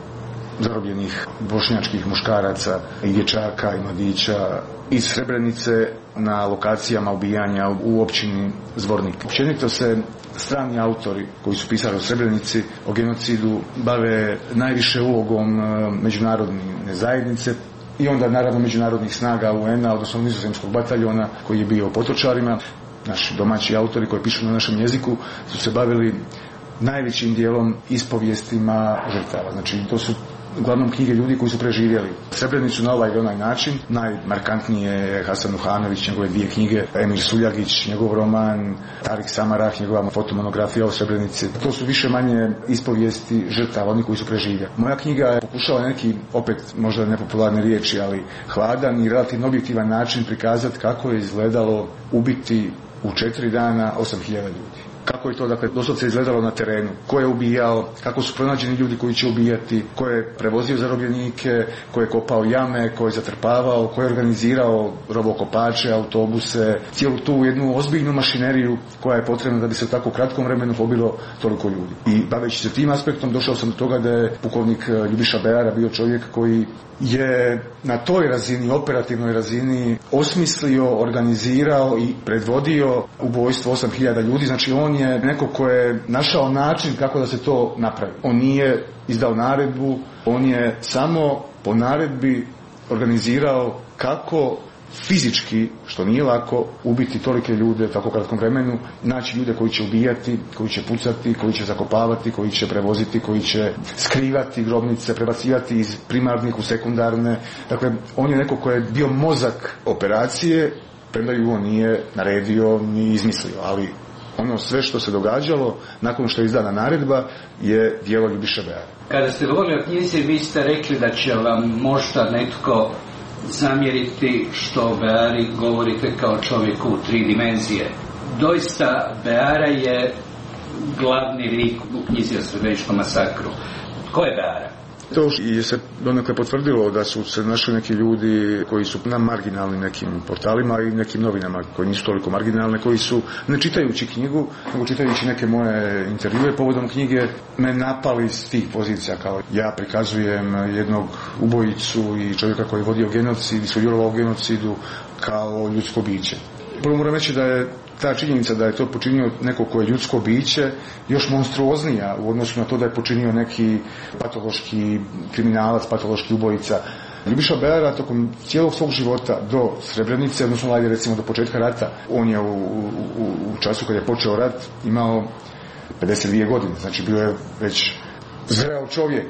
zarobljenih bošnjačkih muškaraca i dječaka i mladića iz Srebrenice na lokacijama ubijanja u općini Zvornik. Općenito se strani autori koji su pisali o Srebrenici, o genocidu, bave najviše ulogom međunarodne zajednice i onda naravno međunarodnih snaga U N-a, odnosno nizozemskog bataljona koji je bio u Potočarima. Naši domaći autori koji pišu na našem jeziku su se bavili najvećim dijelom ispovijestima žrtava. Znači to su uglavnom knjige ljudi koji su preživjeli Srebrenicu na ovaj ili onaj način. Najmarkantnije je Hasan Uhanović, njegove dvije knjige, Emir Suljagić, njegov roman, Tarik Samarah, njegova fotomonografija o Srebrenici. To su više manje ispovijesti žrtava, oni koji su preživjeli. Moja knjiga je pokušala neki, opet možda nepopularne riječi, ali hladan i relativno objektivan način prikazati kako je izgledalo ubiti u četiri dana osam hiljada ljudi. Kako je to, dakle, doslovce izgledalo na terenu, ko je ubijao, kako su pronađeni ljudi koji će ubijati, ko je prevozio zarobljenike, ko je kopao jame, ko je zatrpavao, ko je organizirao robokopače, autobuse, cijelu tu jednu ozbiljnu mašineriju koja je potrebna da bi se u tako kratkom vremenu pobilo toliko ljudi. I baveći se tim aspektom došao sam do toga da je pukovnik Ljubiša Beara bio čovjek koji je na toj razini, operativnoj razini, osmislio, organizirao i predvodio ubojstvo osam hiljada ljudi. Znači on je neko ko je našao način kako da se to napravi. On nije izdao naredbu, on je samo po naredbi organizirao kako fizički, što nije lako, ubiti tolike ljude u tako kratkom vremenu, naći ljude koji će ubijati, koji će pucati, koji će zakopavati, koji će prevoziti, koji će skrivati grobnice, prebacivati iz primarnih u sekundarne. Dakle, on je neko ko je bio mozak operacije, premda ju on nije naredio ni izmislio, ali ono sve što se događalo nakon što je izdana naredba je djelo Ljubiše Beara. Kada ste govorili o knjizi, vi ste rekli da će vam možda netko zamjeriti što o Beari govorite kao čovjeku u tri dimenzije. Doista, Beara je glavni lik u knjizi o Srebreničkom masakru. Ko je Beara? To je se donekle potvrdilo da su se našli neki ljudi koji su na marginalnim nekim portalima i nekim novinama koji nisu toliko marginalne, koji su, ne čitajući knjigu, nego čitajući neke moje intervjue povodom knjige, me napali s tih pozicija, kao ja prikazujem jednog ubojicu i čovjeka koji je vodio genocid i sudjelovao u genocidu kao ljudsko biće. Prvo moram reći da je ta činjenica da je to počinio neko ko je ljudsko biće još monstruoznija u odnosu na to da je počinio neki patološki kriminalac, patološki ubojica. Ljubiša Beara tokom cijelog svog života do Srebrenice, odnosno ajde recimo do početka rata, on je u, u, u času kad je počeo rat imao pedeset dvije godine, znači bio je već zreo čovjek.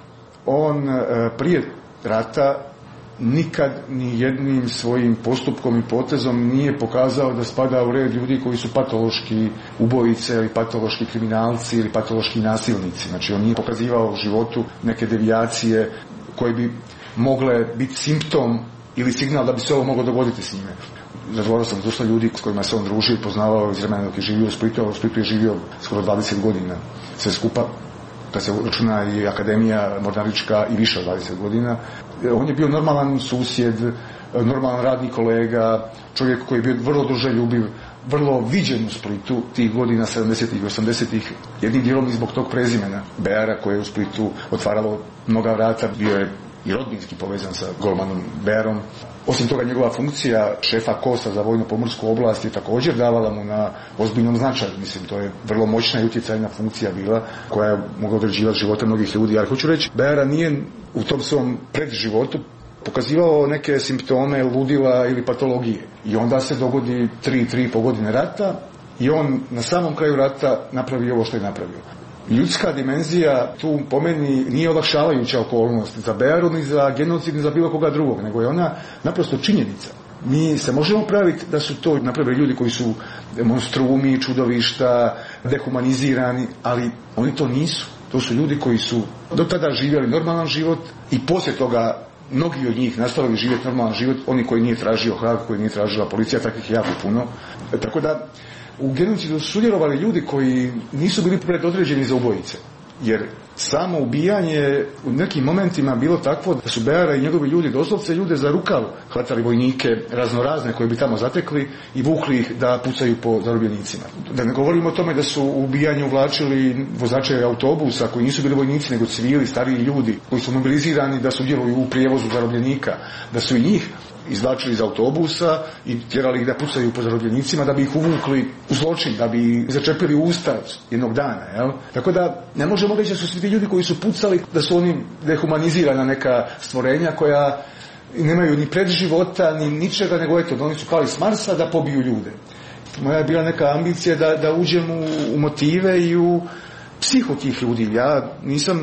On prije rata nikad ni jednim svojim postupkom i potezom nije pokazao da spada u red ljudi koji su patološki ubojice ili patološki kriminalci ili patološki nasilnici. Znači on nije pokazivao u životu neke devijacije koje bi mogle biti simptom ili signal da bi se ovo moglo dogoditi s njime. Razgovarao sam s dosta ljudi s kojima se on družio i poznavao iz vremena dok je živio u Splitu, a u Splitu je živio skoro dvadeset godina. Sve skupa, kad se računa i akademija mornarička, i više od dvadeset godina. On je bio normalan susjed, normalan radni kolega, čovjek koji je bio vrlo druželjubiv, vrlo viđen u Splitu tih godina sedamdesetih i osamdesetih, jednim dijelom i zbog tog prezimena Beara koje je u Splitu otvaralo mnoga vrata, bio je i rodbinski povezan sa golmanom Bearom. Osim toga, njegova funkcija šefa Kosa za vojno-pomorsku oblast je također davala mu na ozbiljnom značaju. Mislim, to je vrlo moćna i utjecajna funkcija bila koja je mogla određivati živote mnogih ljudi. Ali hoću reći, Beara nije u tom svom predživotu pokazivao neke simptome ludila ili patologije. I onda se dogodi tri, tri i pol godine rata i on na samom kraju rata napravi ovo što je napravio. Ljudska dimenzija tu po meni nije olakšavajuća okolnost za Bearu ni za genocid ni za bilo koga drugog, nego je ona naprosto činjenica. Mi se možemo praviti da su to napravili ljudi koji su monstrumi, čudovišta, dehumanizirani, ali oni to nisu. To su ljudi koji su do tada živjeli normalan život i poslije toga mnogi od njih nastavili živjeti normalan život, oni koji nije tražio Haag, koji nije tražila policija, takvih je jako puno. Tako da u genocidu su sudjelovali ljudi koji nisu bili predodređeni za ubojice, jer samo ubijanje u nekim momentima bilo takvo da su Beara i njegovi ljudi doslovce ljude za rukav hvatali vojnike raznorazne koji bi tamo zatekli i vukli ih da pucaju po zarobljenicima. Da ne govorimo o tome da su u ubijanju uvlačili vozače autobusa koji nisu bili vojnici nego civili, stariji ljudi koji su mobilizirani da sudjeluju u prijevozu zarobljenika, da su i njih izvlačili iz autobusa i tjerali ih da pucaju po zarobljenicima da bi ih uvukli u zločin, da bi začepili usta jednog dana. Jel? Tako da ne možemo reći da su svi ti ljudi koji su pucali da su oni dehumanizirana neka stvorenja koja nemaju ni predživota ni ničega, nego eto da oni su pali s Marsa da pobiju ljude. Moja je bila neka ambicija da, da uđem u, u motive i u psihu tih ljudi. Ja nisam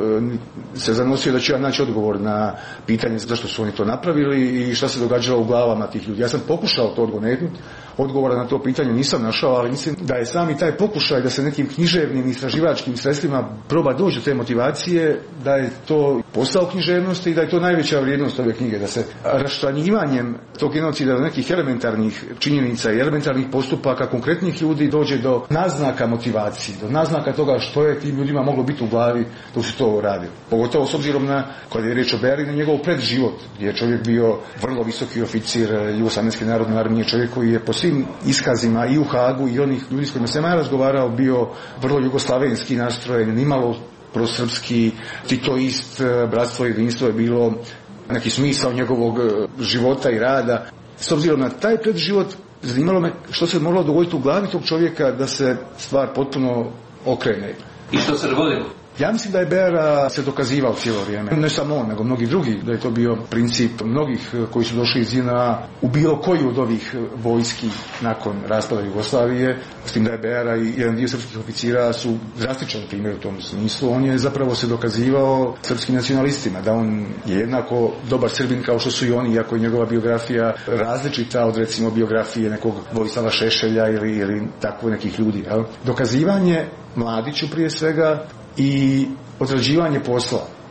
e, se zanosio da ću ja naći odgovor na pitanje zašto su oni to napravili i šta se događalo u glavama tih ljudi. Ja sam pokušao to odgonetnuti, odgovora na to pitanje nisam našao, ali mislim da je sami taj pokušaj da se nekim književnim istraživačkim sredstvima proba doći do te motivacije, da je to posao književnosti i da je to najveća vrijednost ove knjige, da se raščlanjivanjem tog genocida do nekih elementarnih činjenica i elementarnih postupaka konkretnih ljudi dođe do naznaka motivacije, do naznaka toga što je tim ljudima moglo biti u glavi dok su to radili. Pogotovo s obzirom na, kada je riječ o Beari, na njegov predživot, gdje je čovjek bio vrlo visoki oficir Jugoslavijske narodne armije, čovjek koji je po svim iskazima i u Haagu i onih ljudi s kojima sam ja razgovarao bio vrlo jugoslavenski nastrojen, nimalo prosrpski, titoist, bratstvo i jedinstvo je bilo neki smisao njegovog života i rada. S obzirom na taj predživot, zanimalo me što se moglo dogoditi u glavi tog čovjeka da se stvar potpuno okrene. I što se dogodilo? Ja mislim da je Beara se dokazivao cijelo vrijeme. Ne samo on, nego mnogi drugi. Da je to bio princip mnogih koji su došli iz J N A u bilo koju od ovih vojski nakon raspada Jugoslavije. S tim da je Beara i jedan dio srpskih oficira su drastičan primjer u tom smislu. On je zapravo se dokazivao srpskim nacionalistima. Da on je jednako dobar Srbin kao što su i oni, iako je njegova biografija različita od recimo biografije nekog Vojislava Šešelja ili, ili takvo nekih ljudi. Jel? Dokazivanje Mladiću prije svega i odrađivanje posla.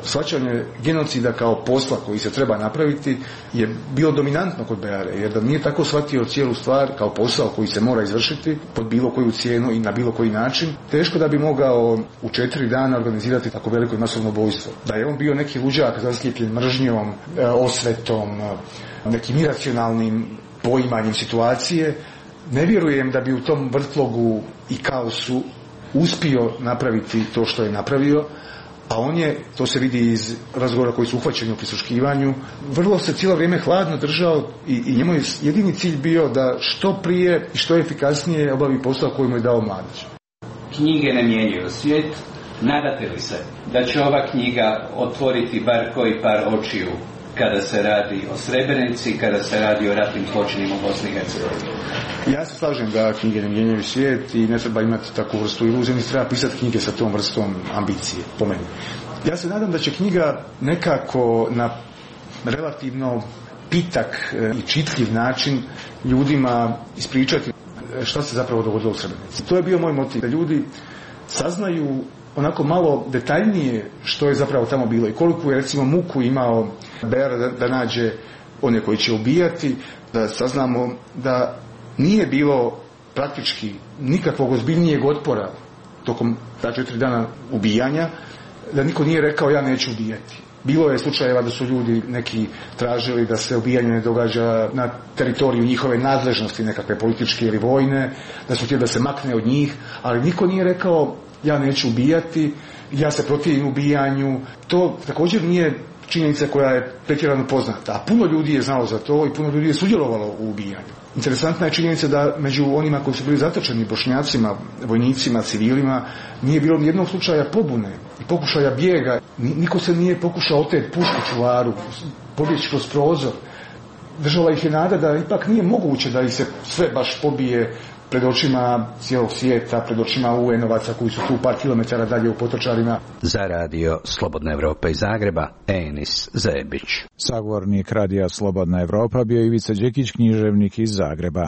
shvaćanje genocida kao posla koji se treba napraviti je bilo dominantno kod Beare, jer da nije tako shvatio cijelu stvar kao posao koji se mora izvršiti pod bilo koju cijenu i na bilo koji način, teško da bi mogao u četiri dana organizirati tako veliko i masovno ubojstvo. Da je on bio neki luđak zaslijepljen mržnjom, osvetom, nekim iracionalnim poimanjem situacije, ne vjerujem da bi u tom vrtlogu i kaosu uspio napraviti to što je napravio, a on je, to se vidi iz razgovora koji su uhvaćeni u prisluškivanju, vrlo se cijelo vrijeme hladno držao i, i njemu je jedini cilj bio da što prije i što efikasnije obavi posao koji mu je dao Mladić. Knjige ne mijenjaju svijet. Nadate li se da će ova knjiga otvoriti bar koji par očiju kada se radi o Srebrenici, kada se radi o ratnim zločinima u Bosni i Hercegovini? Ja se slažem da knjige ne mijenjaju svijet i ne treba imati takvu vrstu iluzije, niti treba pisati knjige sa tom vrstom ambicije, po meni. Ja se nadam da će knjiga nekako na relativno pitak i čitljiv način ljudima ispričati šta se zapravo dogodilo u Srebrenici. To je bio moj motiv, da ljudi saznaju onako malo detaljnije što je zapravo tamo bilo i koliko je recimo muku imao Beara da, da nađe one koji će ubijati, da saznamo da nije bilo praktički nikakvog ozbiljnijeg otpora tokom ta četiri dana ubijanja, da niko nije rekao ja neću ubijati. Bilo je slučajeva da su ljudi neki tražili da se ubijanje ne događa na teritoriju njihove nadležnosti, nekakve političke ili vojne, da su htjeli da se makne od njih, ali niko nije rekao ja neću ubijati, ja se protivim ubijanju. To također nije činjenica koja je pretjerano poznata, a puno ljudi je znalo za to i puno ljudi je sudjelovalo u ubijanju. Interesantna je činjenica da među onima koji su bili zatočeni, Bošnjacima, vojnicima, civilima, nije bilo ni jednog slučaja pobune i pokušaja bijega. Niko se nije pokušao oteti pušku čuvaru, pobjeći kroz prozor. Držala ih je nada da ipak nije moguće da ih se sve baš pobije pred očima cijelog svijeta, pred očima U N-ovaca koji su tu par kilometara dalje u Potočarima. Za radio Slobodna Evropa iz Zagreba, Enis Zebić. Sagovornik radija Slobodna Evropa bio Ivica Đekić, književnik iz Zagreba.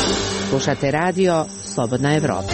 Slušate radio Slobodna Evropa.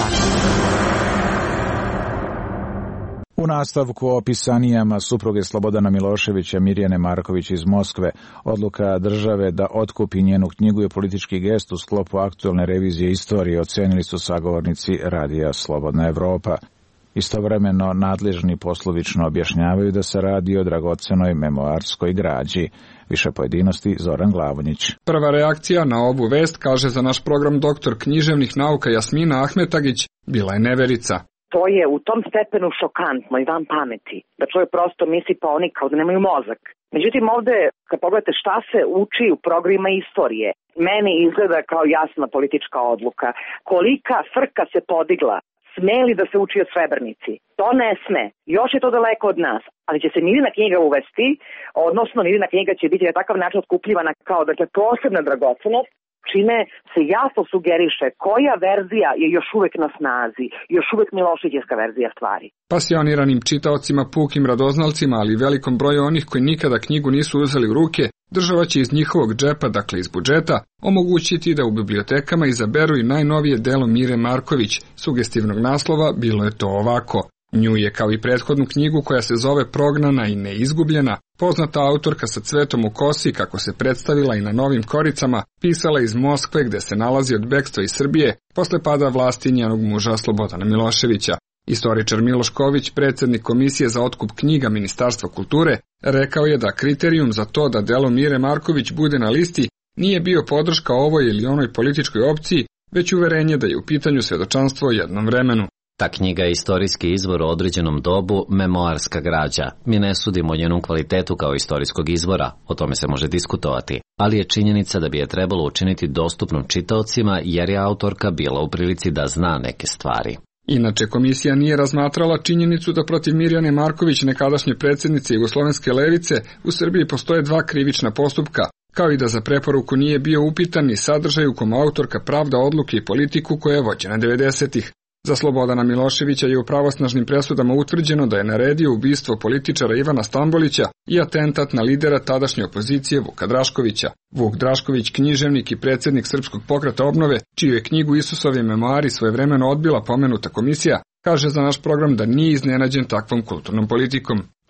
U nastavku o pisanijama supruge Slobodana Miloševića Mirjane Marković iz Moskve, odluka države da otkupi njenu knjigu je politički gest u sklopu aktualne revizije istorije, ocenili su sagovornici radija Slobodna Evropa. Istovremeno nadležni poslovično objašnjavaju da se radi o dragocenoj memoarskoj građi. Više pojedinosti Zoran Glavonjić. Prva reakcija na ovu vest, kaže za naš program doktor književnih nauka Jasmina Ahmetagić, bila je neverica. To je u tom stepenu šokantno i van pameti, da čovjek prosto misli pa oni kao da nemaju mozak. Međutim, ovde, kad pogledate šta se uči u programima istorije, meni izgleda kao jasna politička odluka. Kolika frka se podigla, smeli da se uči o Srebrenici. To ne sme. Još je to daleko od nas. Ali će se Mirjana knjiga uvesti, odnosno Mirjana knjiga će biti na takav način otkupljivana kao dakle, posebna dragocenost, čime se jasno sugeriše koja verzija je još uvek na snazi, još uvek Miloševićevska verzija stvari. Pasioniranim čitaocima, pukim radoznalcima, ali velikom broju onih koji nikada knjigu nisu uzeli u ruke, država će iz njihovog džepa, dakle iz budžeta, omogućiti da u bibliotekama izaberu i najnovije delo Mire Marković. Sugestivnog naslova bilo je to ovako. Nju je, kao i prethodnu knjigu koja se zove Prognana i neizgubljena, poznata autorka sa cvetom u kosi, kako se predstavila i na Novim koricama, pisala iz Moskve gde se nalazi od bekstva iz Srbije posle pada vlasti njenog muža Slobodana Miloševića. Istoričar Miloš Ković, predsjednik Komisije za otkup knjiga Ministarstva kulture, rekao je da kriterijum za to da delo Mire Marković bude na listi nije bio podrška ovoj ili onoj političkoj opciji, već uverenje da je u pitanju svedočanstvo o jednom vremenu. Ta knjiga je istorijski izvor u određenom dobu, memoarska građa. Mi ne sudimo o njenom kvalitetu kao istorijskog izvora, o tome se može diskutovati, ali je činjenica da bi je trebalo učiniti dostupnom čitaocima jer je autorka bila u prilici da zna neke stvari. Inače, komisija nije razmatrala činjenicu da protiv Mirjane Marković, nekadašnje predsjednice Jugoslovenske levice, u Srbiji postoje dva krivična postupka, kao i da za preporuku nije bio upitan ni sadržaj u kom autorka pravda odluke i politiku koja je vođena devedesetih. Za Slobodana Miloševića je u pravosnažnim presudama utvrđeno da je naredio ubistvo političara Ivana Stambolića i atentat na lidera tadašnje opozicije Vuka Draškovića. Vuk Drašković, književnik i predsjednik Srpskog pokreta obnove, čiju je knjigu Isusovi memoari svojevremeno odbila pomenuta komisija, kaže za naš program da nije iznenađen takvom kulturnom politikom.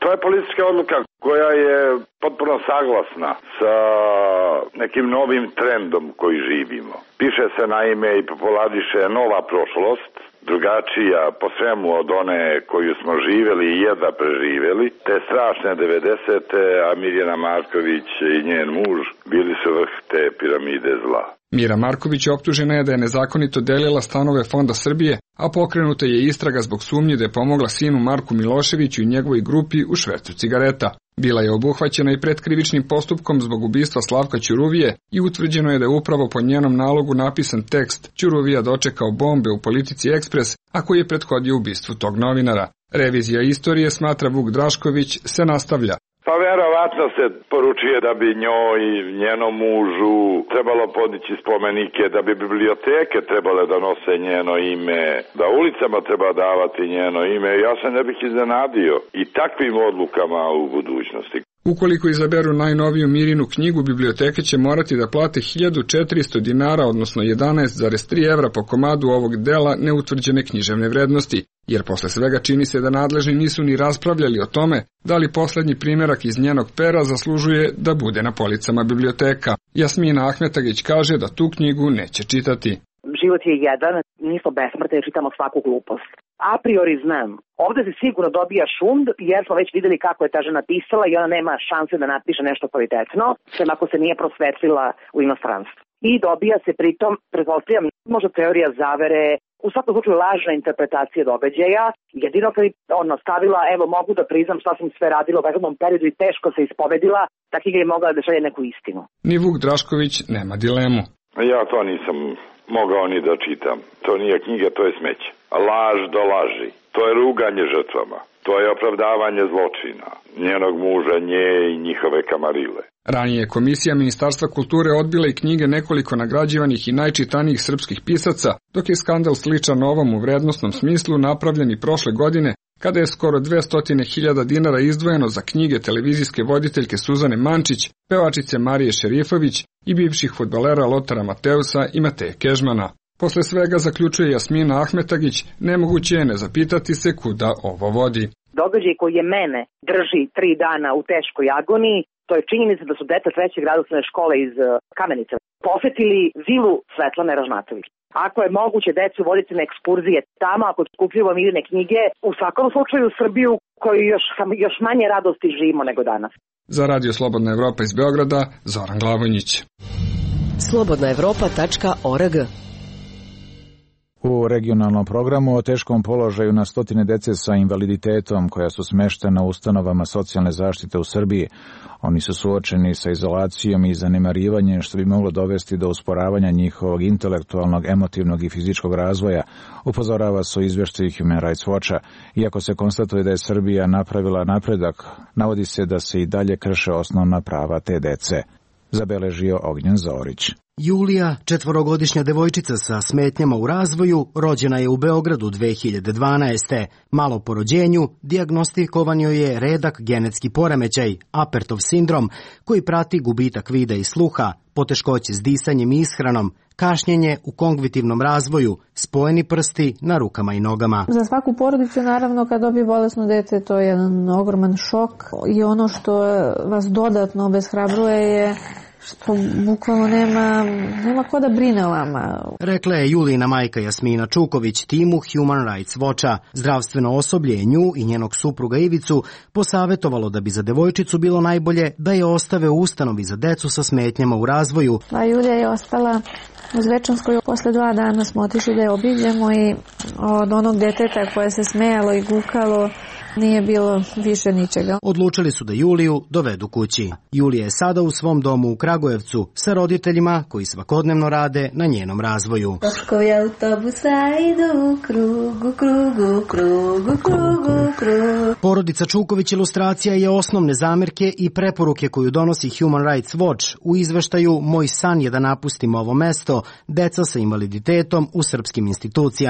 To je politička odluka koja je potpuno saglasna sa nekim novim trendom koji živimo. Piše se naime i popoladiše nova prošlost, drugačija po svemu od one koju smo živeli i jedva preživeli, te strašne devedesete, a Mirjana Marković i njen muž bili su vrh te piramide zla. Mira Marković optužena je da je nezakonito delila stanove Fonda Srbije, a pokrenuta je istraga zbog sumnje da je pomogla sinu Marku Miloševiću i njegovoj grupi u švercu cigareta. Bila je obuhvaćena i predkrivičnim postupkom zbog ubistva Slavka Ćuruvije i utvrđeno je da je upravo po njenom nalogu napisan tekst Ćuruvija dočekao bombe u Politici Ekspres, a koji je prethodio ubistvu tog novinara. Revizija istorije, smatra Vuk Drašković, se nastavlja. Pa verovatno se poručuje da bi njoj i njenom mužu trebalo podići spomenike, da bi biblioteke trebale da nose njeno ime, da ulicama treba davati njeno ime. Ja se ne bih iznenadio i takvim odlukama u budućnosti. Ukoliko izaberu najnoviju Mirinu knjigu, biblioteke će morati da plate hiljadu četiristo dinara, odnosno jedanaest zarez tri evra po komadu ovog dela neutvrđene književne vrednosti, jer posle svega čini se da nadležni nisu ni raspravljali o tome da li poslednji primerak iz njenog pera zaslužuje da bude na policama biblioteka. Jasmina Ahmetagić kaže da tu knjigu neće čitati. Život je jedan, nismo besmrtni, čitamo svaku glupost. A priori znam, ovde se sigurno dobija šund, jer smo već videli kako je ta žena pisala i ona nema šanse da napiše nešto kvalitetno, sem ako se nije prosvetlila u inostranstvu. I dobija se pritom, pretpostavljam, možda teorija zavere, u svakom slučaju lažna interpretacija događaja, jedino kad je ono stavila, evo mogu da priznam šta sam sve radila u prethodnom periodu i teško se ispovedila, ta knjiga je mogla da šalje neku istinu. Ni Vuk Drašković nema dilemu. Ja to nisam mogao ni da čitam. To nije knjiga, to je smeće. Laž do laži. To je ruganje žrtvama. To je opravdavanje zločina. Njenog muža, nje i njihove kamarile. Ranije je Komisija Ministarstva kulture odbila i knjige nekoliko nagrađivanih i najčitanijih srpskih pisaca, dok je skandal sličan ovom u vrednostnom smislu napravljen i prošle godine, kada je skoro dvesta hiljada dinara izdvojeno za knjige televizijske voditeljke Suzane Mančić, pevačice Marije Šerifović i bivših fudbalera Lotara Mateusa i Mateje Kežmana. Posle svega, zaključuje Jasmina Ahmetagić, nemoguće je ne zapitati se kuda ovo vodi. Događaj koji je mene drži tri dana u teškoj agoniji, to je činjenica da su deca trećeg grada osnovne škole iz Kamenice posetili vilu Svetlane Ražnatović. Ako je moguće decu voditi na ekskurzije tamo, ako skupljamo Mirine knjige, u svakom slučaju Srbiju koju još, još manje radosti živimo nego danas. Za Radio Slobodna Evropa iz Beograda, Zoran Glavonjić. slobodna evropa tačka org. U regionalnom programu o teškom položaju na stotine dece sa invaliditetom koja su smeštena u ustanovama socijalne zaštite u Srbiji. Oni su suočeni sa izolacijom i zanemarivanjem što bi moglo dovesti do usporavanja njihovog intelektualnog, emotivnog i fizičkog razvoja, upozorava se u izvještaju Human Rights Watcha. Iako se konstatuje da je Srbija napravila napredak, navodi se da se i dalje krše osnovna prava te dece. Zabeležio Ognjen Zorić. Julija, četvorogodišnja devojčica sa smetnjama u razvoju, rođena je u Beogradu dve hiljade dvanaeste. Malo po rođenju dijagnostikovan joj je redak genetski poremećaj, Apertov sindrom, koji prati gubitak vida i sluha, poteškoće s disanjem i ishranom, kašnjenje u kognitivnom razvoju, spojeni prsti na rukama i nogama. Za svaku porodicu, naravno, kad dobije bolesno dete, to je jedan ogroman šok i ono što vas dodatno obeshrabruje je što bukvalno nema, nema ko da brine o vama. Rekla je Julijina majka Jasmina Čuković timu Human Rights Watcha. Zdravstveno osoblje je nju i njenog supruga Ivicu posavetovalo da bi za devojčicu bilo najbolje da je ostave u ustanovi za decu sa smetnjama u razvoju. A Julija je ostala u Zvečanskoj. Posle dva dana smo otišli da je obiđemo i od onog deteta koje se smejalo i gukalo nije bilo više ničega. Odlučili su da Juliju dovedu kući. Julija je sada u svom domu u Kragujevcu sa roditeljima koji svakodnevno rade na njenom razvoju. Točkovi autobusa idu u krugu, krugu, krugu, krugu, krugu. Porodica Čuković ilustracija je osnovne zamerke i preporuke koju donosi Human Rights Watch u izveštaju Moj san je da napustimo ovo mesto, deca sa invaliditetom u srpskim institucijama.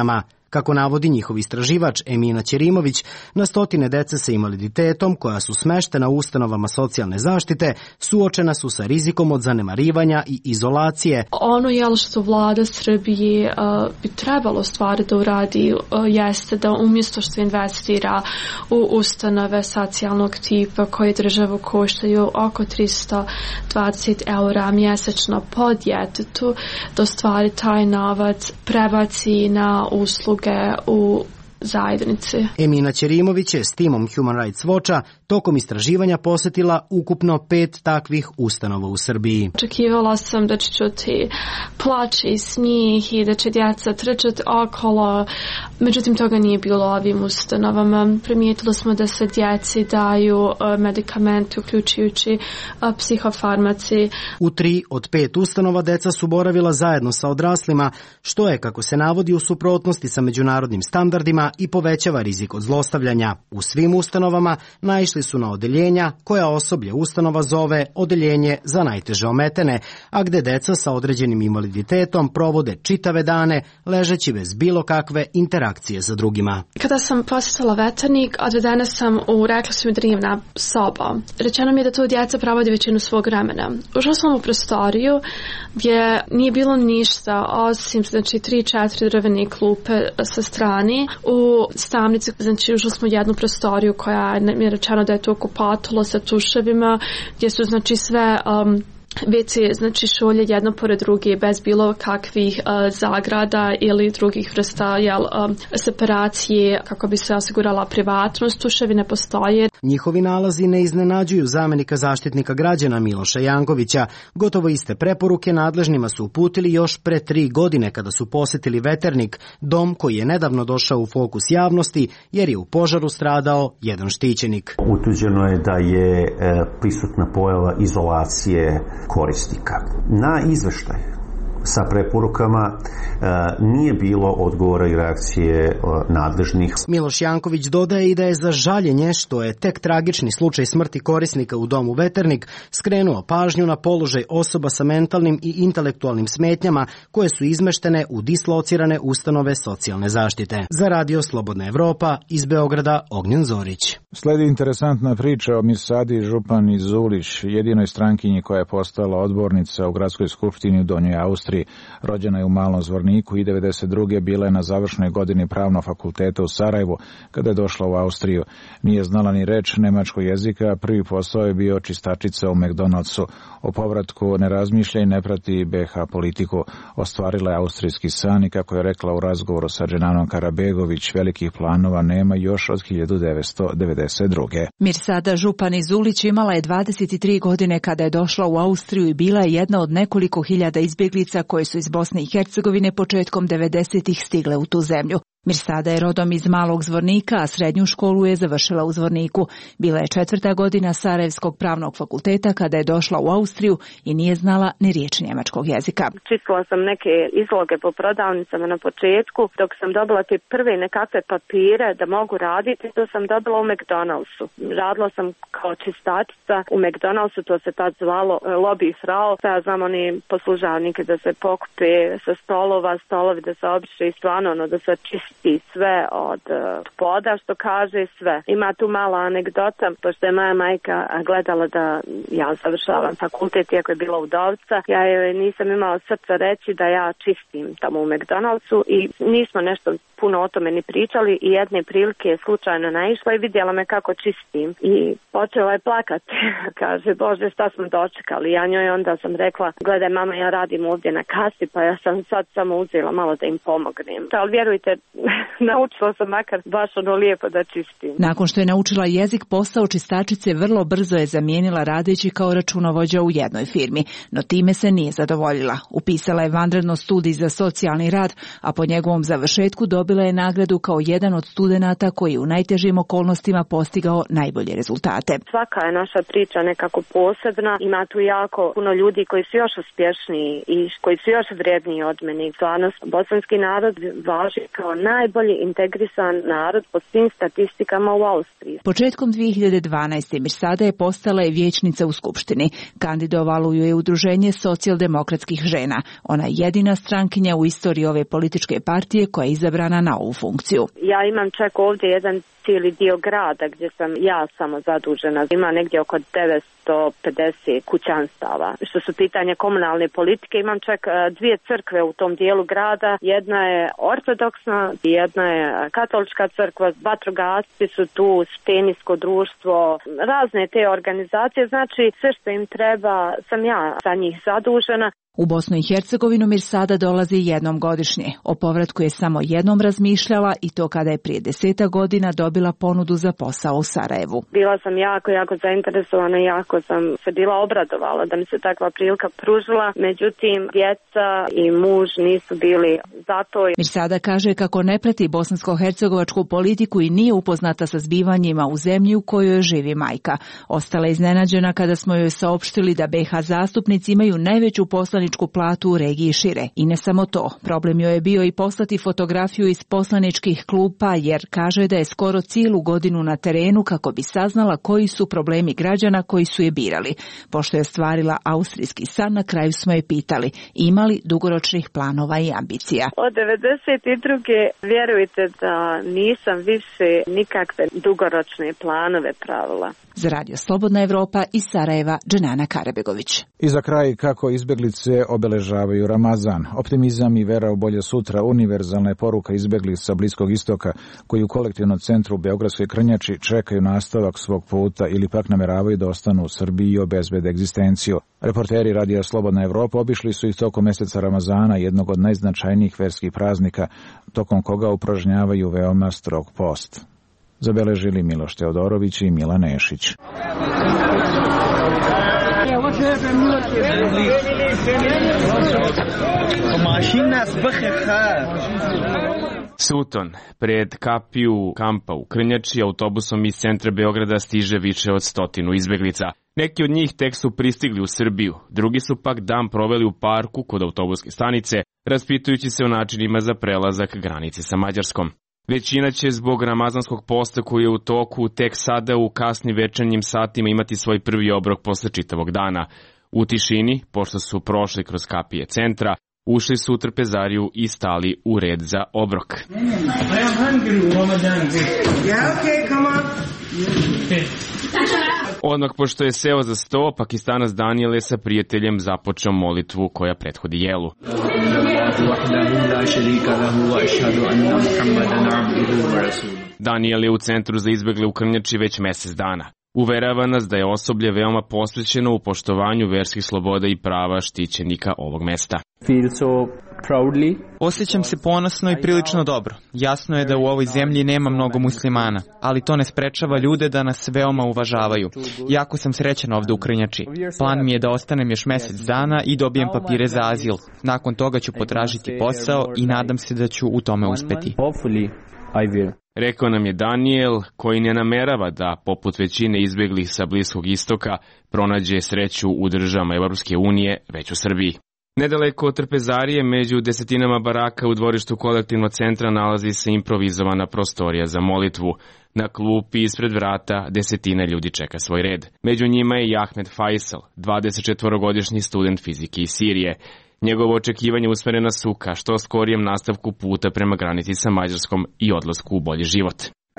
Kako navodi njihov istraživač Emina Ćerimović, na stotine dece sa invaliditetom koja su smeštena u ustanovama socijalne zaštite suočena su sa rizikom od zanemarivanja i izolacije. Ono je što vlada Srbije uh, bi trebalo stvari da uradi uh, jeste da umjesto što investira u ustanove socijalnog tipa koje državu koštaju oko tristo dvadeset eura mjesečno po djetetu, da stvari taj novac prebaci na usluge u zajednici. Emina Ćerimović je s timom Human Rights Watcha tokom istraživanja posjetila ukupno pet takvih ustanova u Srbiji. Očekivala sam da će čuti plač i smijeh i da će djeca trčati okolo, međutim toga nije bilo ovim ustanovama. Primijetili smo da se djeci daju medikamenti, uključujući psihofarmaci. U tri od pet ustanova deca su boravila zajedno sa odraslima, što je, kako se navodi, u suprotnosti sa međunarodnim standardima i povećava rizik od zlostavljanja. U svim ustanovama naišli su na odeljenja koja osoblje ustanova zove odeljenje za najteže ometene, a gde deca sa određenim invaliditetom provode čitave dane ležeći bez bilo kakve interakcije sa drugima. Kada sam posjetila veternik, odvedena sam u, rekla su mi, drivna soba. Rečeno mi je da tu djeca provodi većinu svog vremena. Ušla sam u prostoriju gdje nije bilo ništa osim, znači, tri, četiri drvene klupe sa strani. U stavnici, znači, ušli smo u jednu prostoriju koja mi je rečeno da je to kupatilo sa tuševima, gdje su, znači, sve um, ve ce, znači, šolje jedno pored druge bez bilo kakvih uh, zagrada ili drugih vrsta jel, um, separacije kako bi se osigurala privatnost. Tuševi ne postoje. Njihovi nalazi ne iznenađuju zamenika zaštitnika građana Miloša Jankovića. Gotovo iste preporuke nadležnima su uputili još pre tri godine kada su posjetili Veternik, dom koji je nedavno došao u fokus javnosti jer je u požaru stradao jedan štićenik. Utvrđeno je da je e, prisutna pojava izolacije korisnika. Na izveštaj sa preporukama e, nije bilo odgovora i reakcije e, nadležnih. Miloš Janković dodaje i da je za žaljenje što je tek tragični slučaj smrti korisnika u domu Veternik skrenuo pažnju na položaj osoba sa mentalnim i intelektualnim smetnjama koje su izmeštene u dislocirane ustanove socijalne zaštite. Za Radio Slobodna Evropa iz Beograda Ognjen Zorić. Sledi interesantna priča o Mirsadi Župani Zulić, jedinoj strankinji koja je postala odbornica u gradskoj skupštini u Donjoj Austriji. Rođena je u Malom Zvorniku i devedeset druge bila je na završnoj godini pravnog fakulteta u Sarajevu kada je došla u Austriju. Nije znala ni reč nemačkog jezika, prvi posao je bio čistačica u McDonald'su. O povratku ne razmišlja i ne prati be ha politiku. Ostvarila je austrijski san i, kako je rekla u razgovoru sa Dženanom Karabegović, velikih planova nema još od hiljadu devetsto devedeset druge. Mirsada Župani Zulić imala je dvadeset tri godine kada je došla u Austriju i bila je jedna od nekoliko hiljada izbjeglica koje su iz Bosne i Hercegovine početkom devedesetih stigle u tu zemlju. Mirsada je rodom iz Malog Zvornika, a srednju školu je završila u Zvorniku. Bila je četvrta godina Sarajevskog pravnog fakulteta kada je došla u Austriju i nije znala ni riječ njemačkog jezika. Čistila sam neke izloge po prodavnicama na početku. Dok sam dobila te prve nekakve papire da mogu raditi, to sam dobila u McDonald'su. Radila sam kao čistačica u McDonald'su, to se tad zvalo lobby frau. Ja znam oni poslužavnike da se pokupe sa stolova, stolovi da se obriše i stvarno ono da se čisti i sve od poda, što kaže sve. Ima tu mala anegdota, pošto je moja majka gledala da ja završavam fakultet, iako je bila udovca, ja joj nisam imala srca reći da ja čistim tamo u McDonald'su i nismo nešto puno o tome ni pričali i jedne prilike je slučajno naišla i vidjela me kako čistim i počela je plakati. Kaže, Bože, šta smo dočekali? Ja njoj onda sam rekla, gledaj mama, ja radim ovdje na kasi, pa ja sam sad samo uzela malo da im pomognem. Ali vjerujte, naučila sam makar baš ono lijepo da čistim. Nakon što je naučila jezik, posao čistačice vrlo brzo je zamijenila radeći kao računovođa u jednoj firmi, no time se nije zadovoljila. Upisala je vanredno studij za socijalni rad, a po njegovom završetku dobila je nagradu kao jedan od studenata koji u najtežim okolnostima postigao najbolje rezultate. Svaka je naša priča nekako posebna. Ima tu jako puno ljudi koji su još uspješniji i koji su još vrijedniji od mene. Stvarno, bosanski narod važi kao najbolje integrisan narod po svim statistikama u Austriji. Početkom dvije hiljade dvanaeste. Mirsada je postala je vijećnica u Skupštini. Kandidovalo ju je Udruženje socijaldemokratskih žena. Ona je jedina strankinja u istoriji ove političke partije koja je izabrana na ovu funkciju. Ja imam čak ovdje jedan cijeli dio grada gdje sam ja samo zadužena. Ima negdje oko devetsto pedeset kućanstava. Što su pitanja komunalne politike, imam čak dvije crkve u tom dijelu grada. Jedna je ortodoksna, jedna je katolička crkva, vatrogasci su tu, stenijsko društvo, razne te organizacije. Znači sve što im treba sam ja za njih zadužena. U Bosnu i Hercegovinu Mirsada dolazi jednom godišnje. O povratku je samo jednom razmišljala i to kada je prije deseta godina dobila ponudu za posao u Sarajevu. Bila sam jako, jako zainteresovana i jako sam se bila obradovala da mi se takva prilika pružila. Međutim, djeca i muž nisu bili za to. Mirsada kaže kako ne prati bosansko-hercegovačku politiku i nije upoznata sa zbivanjima u zemlji u kojoj živi majka. Ostala je iznenađena kada smo joj saopštili da be ha zastupnici imaju najveću poslaničku platu u regiji šire. I ne samo to, problem joj je bio i poslati fotografiju iz poslaničkih klupa jer kaže da je skoro cijelu godinu na terenu kako bi saznala koji su problemi građana koji su je birali. Pošto je ostvarila austrijski san, na kraju smo je pitali imali dugoročnih planova i ambicija. Od devedeset druge vjerujte da nisam više nikakve dugoročne planove pravila. Za Radio Slobodna Evropa iz Sarajeva, Dženana Karabegović. I za kraj, kako izbjeglice obeležavaju Ramazan. Optimizam i vera u bolje sutra univerzalna je poruka izbjegli sa Bliskog istoka koji u kolektivnom centru u Beogradskoj Krnjači čekaju nastavak svog puta ili pak nameravaju da ostanu u Srbiji i obezbede egzistenciju. Reporteri Radija Slobodna Evropa obišli su ih tokom meseca Ramazana, jednog od najznačajnijih verskih praznika, tokom koga upražnjavaju veoma strog post. Zabeležili Miloš Teodorović i Milan Nešić. Suton, pred kapiju kampa u Krnjači, autobusom iz centra Beograda stiže više od stotinu izbeglica. Neki od njih tek su pristigli u Srbiju, drugi su pak dan proveli u parku kod autobuske stanice, raspitujući se o načinima za prelazak granice sa Mađarskom. Većina će zbog ramazanskog posta koji je u toku tek sada u kasnim večernjim satima imati svoj prvi obrok posle čitavog dana. U tišini, pošto su prošli kroz kapije centra, ušli su u trpezariju i stali u red za obrok. Odmah pošto je seo za sto, Pakistanac Daniel je sa prijateljem započeo molitvu koja prethodi jelu. Daniel je u centru za izbegle u Krnjači već mesec dana. Uverava nas da je osoblje veoma posvećeno u poštovanju verskih sloboda i prava štićenika ovog mesta. Osjećam se ponosno i prilično dobro. Jasno je da u ovoj zemlji nema mnogo muslimana, ali to ne sprečava ljude da nas veoma uvažavaju. Jako sam srećan ovde u Krnjači. Plan mi je da ostanem još mesec dana i dobijem papire za azil. Nakon toga ću potražiti posao i nadam se da ću u tome uspeti. Rekao nam je Daniel, koji ne namerava da, poput većine izbeglih sa Bliskog istoka, pronađe sreću u državama Evropske unije, već u Srbiji. Nedaleko od trpezarije, među desetinama baraka u dvorištu kolektivnog centra nalazi se improvizovana prostorija za molitvu. Na klupi ispred vrata desetine ljudi čeka svoj red. Među njima je i Ahmed Faisal, dvadesetčetvorogodišnji student fizike iz Sirije. Njegovo očekivanje usmerena su ka što skorijem nastavku puta prema granici sa Mađarskom i odlasku u bolji život.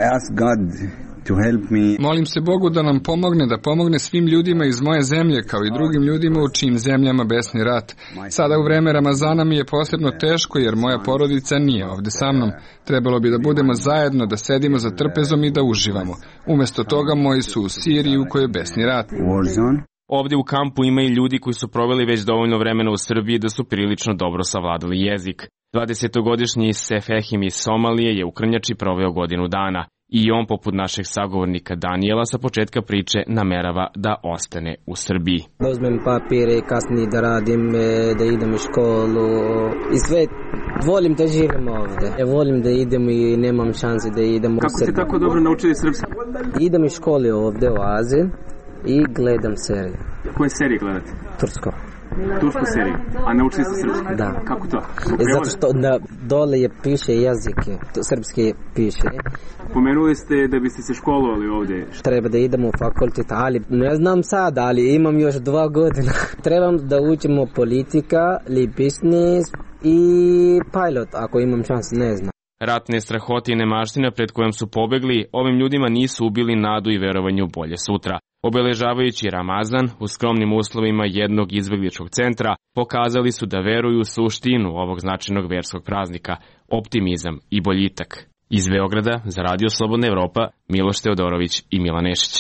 Molim se Bogu da nam pomogne, da pomogne svim ljudima iz moje zemlje, kao i drugim ljudima u čijim zemljama besni rat. Sada u vreme Ramazana mi je posebno teško jer moja porodica nije ovde sa mnom. Trebalo bi da budemo zajedno, da sedimo za trpezom i da uživamo. Umesto toga moji su u Siriji u kojoj je besni rat. Ovdje u kampu ima i ljudi koji su proveli već dovoljno vremena u Srbiji da su prilično dobro savladali jezik. dvadesetogodišnji Sefehim iz Somalije je u Krnjači proveo godinu dana i on, poput našeg sagovornika Daniela, sa početka priče namerava da ostane u Srbiji. Da uzmem papire, kasnije da radim, da idem u školu i sve. Volim da živim ovdje. Ja volim da idem i nemam šanse da idem u Srbiju. Kako ste tako dobro naučili srpski? Idem u školi ovdje u Aziji i gledam serije. Koje serije gledate? Tursko. Tursku seriju, a naučili ste srpski? Da. Kako to? Zato što na, dole je piše jezike, srpski piše. Pomenuli ste da biste se školovali ovdje. Treba da idemo u fakultet, ali ne znam sad, ali imam još dva godina. Trebam da učimo politika, ili biznis i pilot, ako imam šans, ne znam. Ratne strahote i nemaština pred kojom su pobegli, ovim ljudima nisu ubili nadu i verovanje u bolje sutra. Obeležavajući Ramazan u skromnim uslovima jednog izbegličkog centra, pokazali su da veruju u suštinu ovog značajnog verskog praznika, optimizam i boljitak. Iz Beograda za Radio Slobodna Evropa, Miloš Teodorović i Milan Nešić.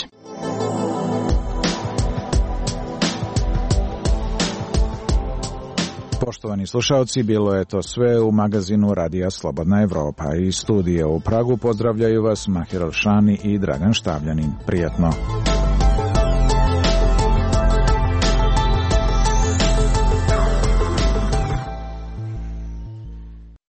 Poštovani slušalci, bilo je to sve u magazinu Radija Slobodna Evropa. Iz studija u Pragu pozdravljaju vas Mahir Alšani i Dragan Štavljanin. Prijatno.